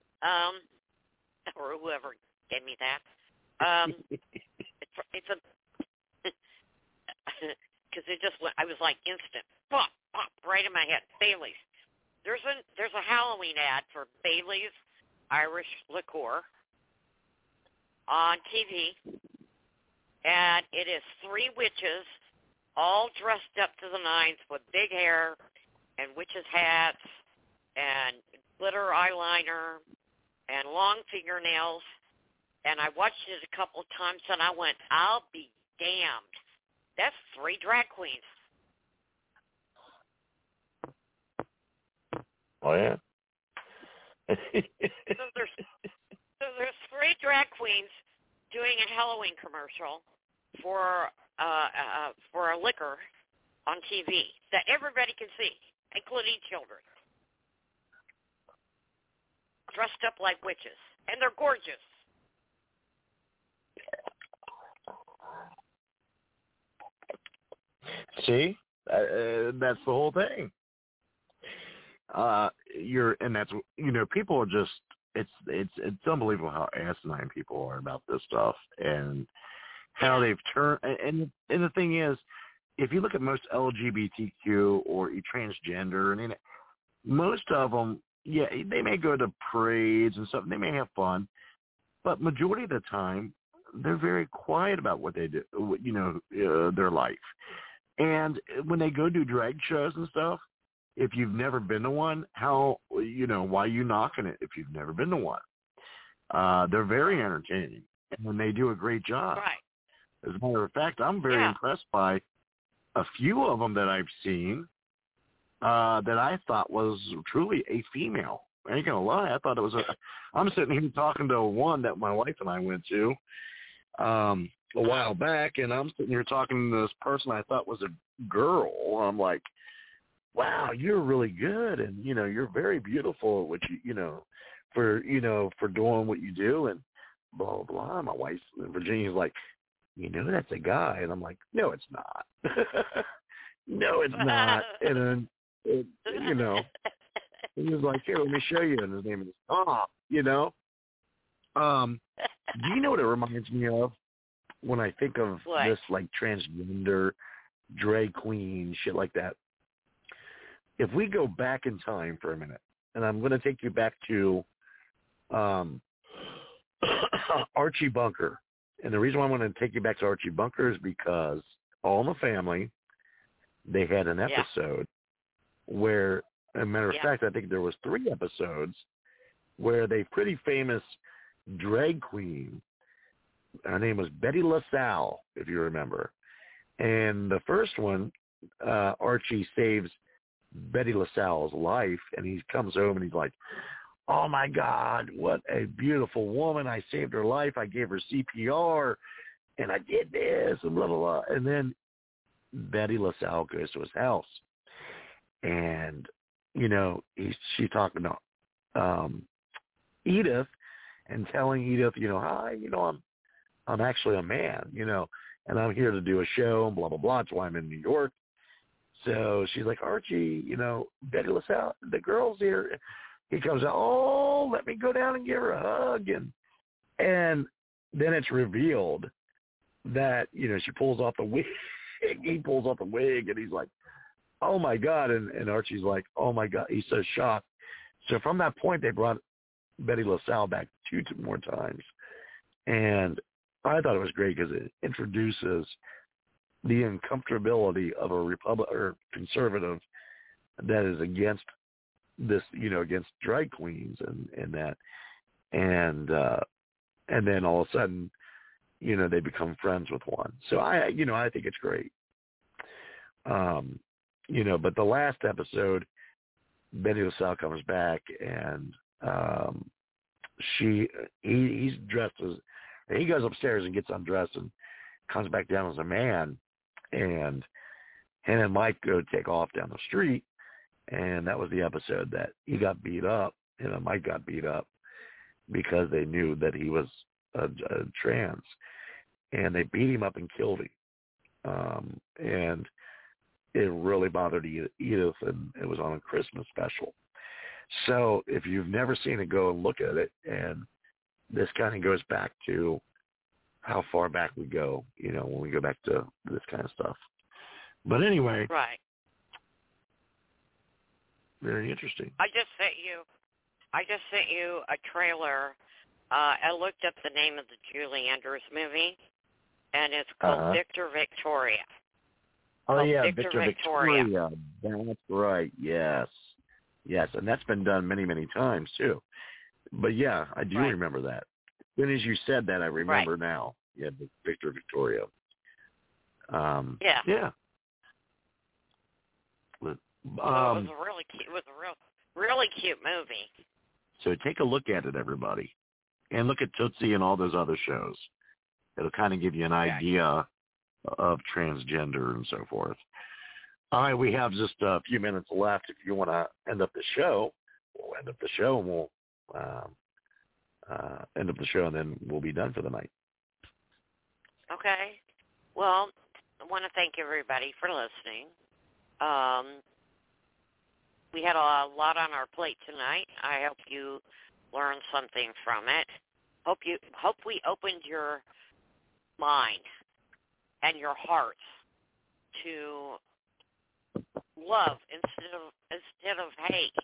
Or whoever gave me that. It's a because it just went, I was like instant, pop, pop, right in my head. Bailey's. There's a Halloween ad for Bailey's Irish liqueur on TV, and it is 3 witches all dressed up to the nines with big hair and witches' hats and glitter eyeliner and long fingernails. And I watched it a couple of times, and I went, I'll be damned. That's 3 drag queens. Oh, yeah? So there's 3 drag queens doing a Halloween commercial for a liquor on TV that everybody can see, including children, dressed up like witches, and they're gorgeous. See, that's the whole thing. And that's, people are just, it's unbelievable how asinine people are about this stuff and how they've turned. And the thing is, if you look at most LGBTQ or transgender, and most of them, yeah, they may go to parades and stuff. They may have fun, but majority of the time, they're very quiet about what they do, their life. And when they go do drag shows and stuff, if you've never been to one, why are you knocking it if you've never been to one? They're very entertaining, and they do a great job. Right. As a matter of fact, I'm very impressed by a few of them that I've seen that I thought was truly a female. I ain't going to lie. I thought it was I'm sitting here talking to one that my wife and I went to a while back, and I'm sitting here talking to this person I thought was a girl. I'm like, wow, you're really good, and you're very beautiful, which for doing what you do, and blah blah blah. My wife Virginia's like, that's a guy, and I'm like, no, it's not. No, it's not. And then he was like, here, let me show you, and his name is Tom. Do you know what it reminds me of when I think of this like transgender drag queen shit like that? If we go back in time for a minute, and I'm going to take you back to Archie Bunker. And the reason why I want to take you back to Archie Bunker is because All in the Family, they had an episode where, as a matter of fact, I think there was 3 episodes where the pretty famous drag queen, her name was Betty LaSalle, if you remember. And the first one, Archie saves Betty LaSalle's life, and he comes home and he's like, oh my God, what a beautiful woman. I saved her life. I gave her CPR, and I did this, and blah, blah, blah. And then Betty LaSalle goes to his house, and, she's talking to Edith and telling Edith, hi, I'm actually a man, and I'm here to do a show, and blah, blah, blah. That's why I'm in New York. So she's like, Archie, Betty LaSalle, the girl's here. He comes out, oh, let me go down and give her a hug. And then it's revealed that, she pulls off the wig. He pulls off the wig, and he's like, oh, my God. And Archie's like, oh, my God. He's so shocked. So from that point, they brought Betty LaSalle back 2 more times. And I thought it was great because it introduces the uncomfortability of a Republican or conservative that is against this, against drag queens and that. And then all of a sudden, they become friends with one. So I think it's great. But the last episode, Betty LaSalle comes back, and he's dressed as, he goes upstairs and gets undressed and comes back down as a man, and him and Mike go take off down the street, and that was the episode that he got beat up, and Mike got beat up because they knew that he was a trans, and they beat him up and killed him, and it really bothered Edith, and it was on a Christmas special. So if you've never seen it, go and look at it, and this kind of goes back to how far back we go, when we go back to this kind of stuff. But anyway. Right. Very interesting. I just sent you a trailer. I looked up the name of the Julie Andrews movie, and it's called Victor Victoria. Oh, yeah, Victor Victoria. That's right, yes. Yes, and that's been done many, many times, too. But, yeah, I do remember that. As soon as you said that, I remember now. Yeah, Victor Victoria. Yeah. It was a really cute. It was a really cute movie. So take a look at it, everybody, and look at Tootsie and all those other shows. It'll kind of give you an idea of transgender and so forth. All right, we have just a few minutes left. If you want to end up the show, we'll end up the show, and we'll end up the show, and then we'll be done for the night. Okay. Well, I want to thank everybody for listening. We had a lot on our plate tonight. I hope you learned something from it. Hope we opened your mind and your hearts to love instead of hate.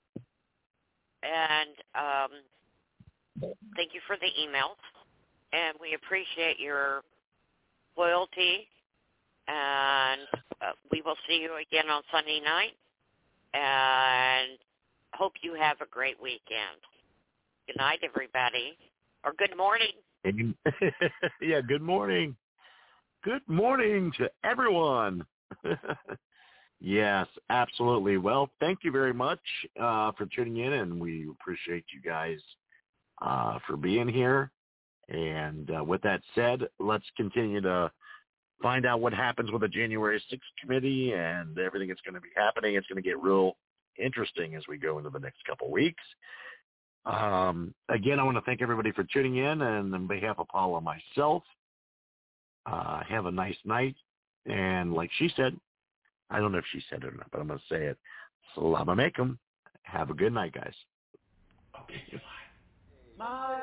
And thank you for the emails, and we appreciate your loyalty. And we will see you again on Sunday night. And hope you have a great weekend. Good night, everybody. Or good morning. Yeah, good morning. Good morning to everyone. Yes, absolutely. Well, thank you very much for tuning in, and we appreciate you guys for being here. And with that said, let's continue to find out what happens with the January 6th committee and everything that's going to be happening. It's going to get real interesting as we go into the next couple of weeks. Again, I want to thank everybody for tuning in, and on behalf of Paula and myself, have a nice night. And like she said, I don't know if she said it or not, but I'm going to say it. Salam alaikum. Have a good night, guys. Okay, goodbye. My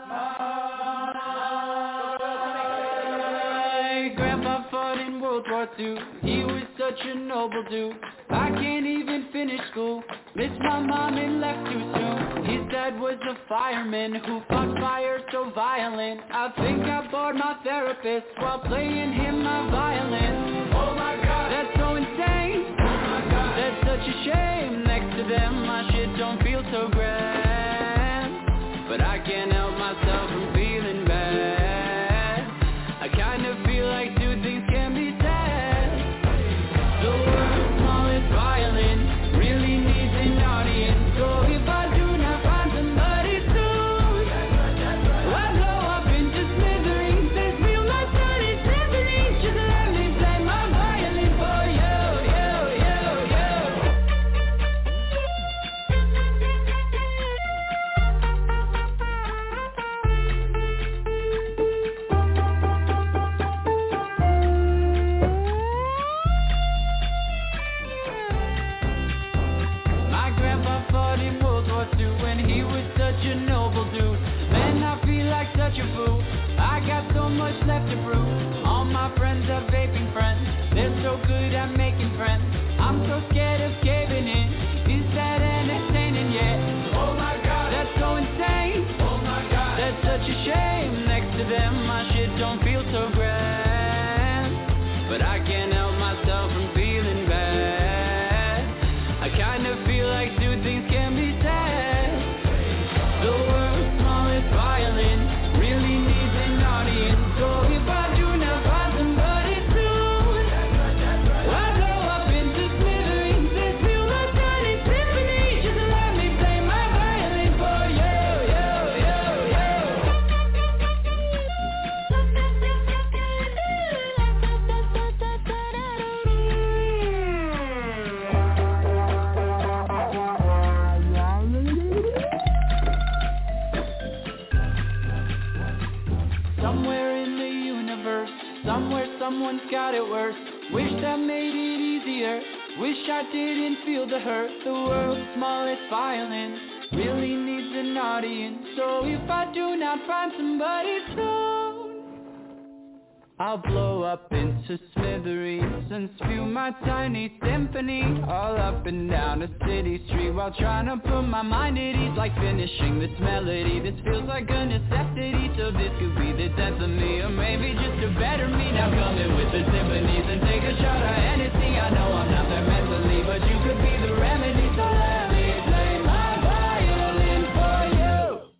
grandpa fought in World War II. He was such a noble dude. I can't even finish school. Missed my mom and left too soon. His dad was a fireman who fought fire so violent. I think I bored my therapist while playing him my violin. Oh my God, that's so insane. Oh my God, that's such a shame. Next to them, my shit don't feel so grand. But I can't help myself from feeling bad. I kind of feel like two things can be said. The world's smallest violin really needs an audience. So if I do not find somebody soon, I'll blow up into smithereens. This feel like 30 symphonies. Just let me play my violin for you, you, you, you. My grandpa fought in World War II when he was such a noble dude. Man, I feel like such a fool. I got so much left to prove. All my friends are vaping friends. They're so good at making friends. I'm so scared of caving in. Is that entertaining yet? Oh my God, that's so insane. Oh my God, that's such a shame. Next to them, my shit don't feel so grand. But I can't help myself from feeling bad. I kind of feel like two things can be said. The world's smallest violin really needs an audience. So if I do not find somebody soon, I'll blow up into smithereens. This feel like 30 symphonies. Just let me play my violin for you, you, you, you. Somewhere in the universe, somewhere someone's got it worse. Wish that made it easier. Wish I didn't feel the hurt. The world's smallest violin really needs an audience. So if I do not find somebody soon, I'll blow up into smithereens and spew my tiny symphony all up and down a city street while trying to put my mind at ease, like finishing this melody. This feels like a necessity, so this could be the death of me, or maybe just a better me. Now come in with the symphonies and take a shot of Hennessy. I know I'm not there mentally, but you could be the remedy, so let me play my violin for you.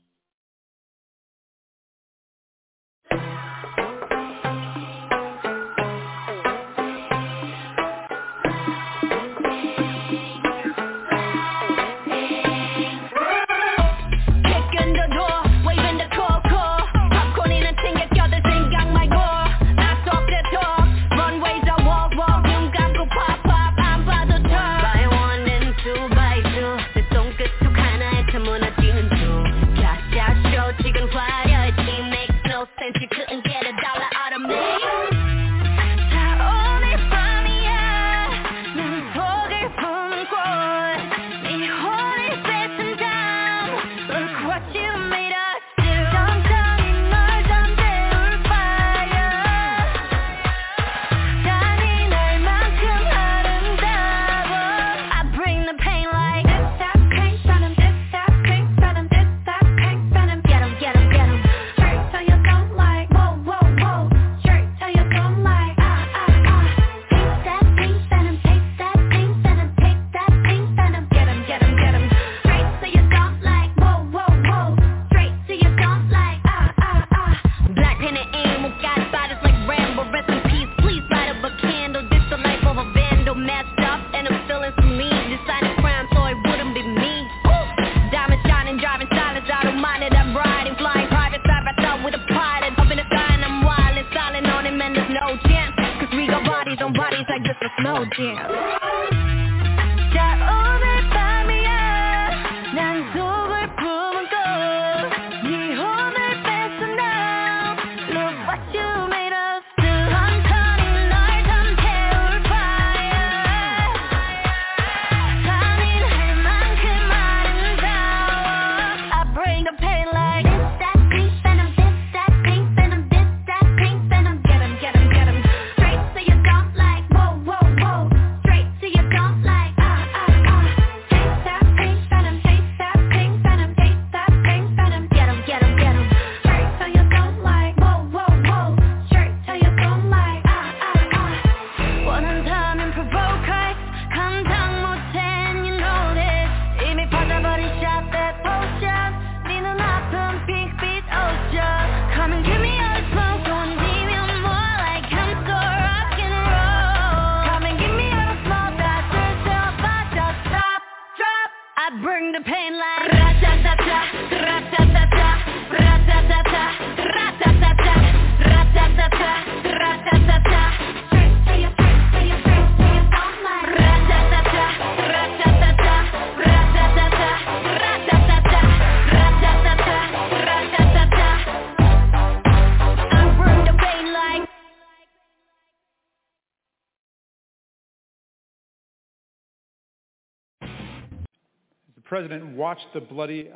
The president watched the bloody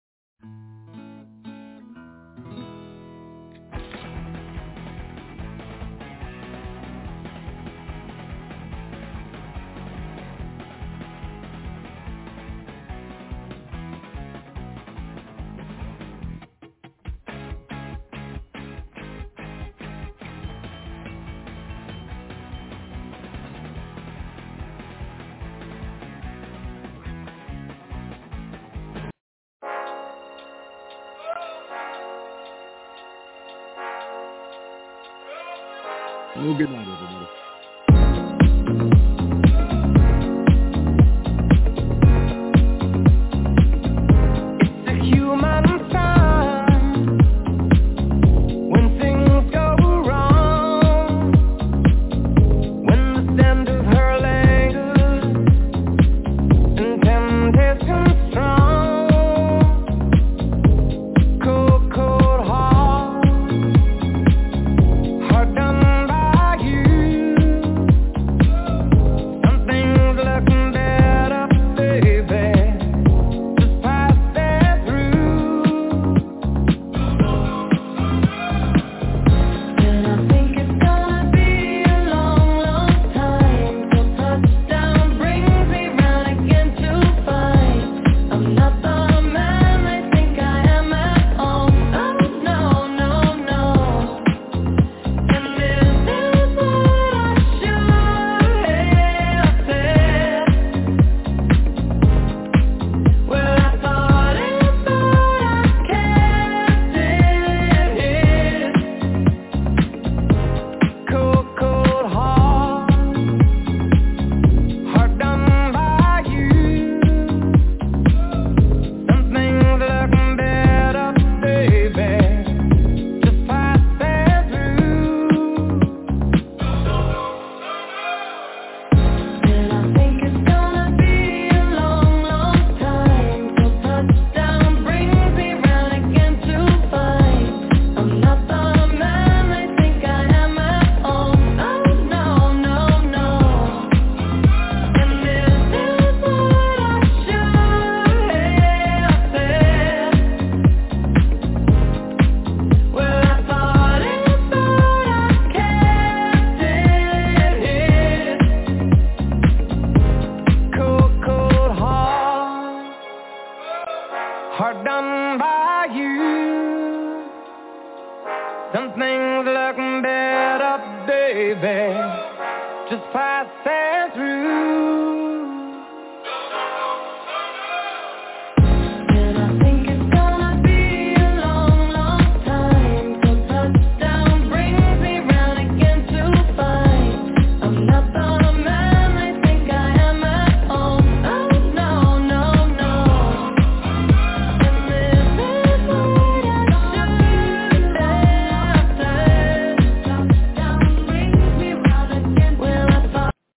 Well, good night, everybody. Done by you. are done by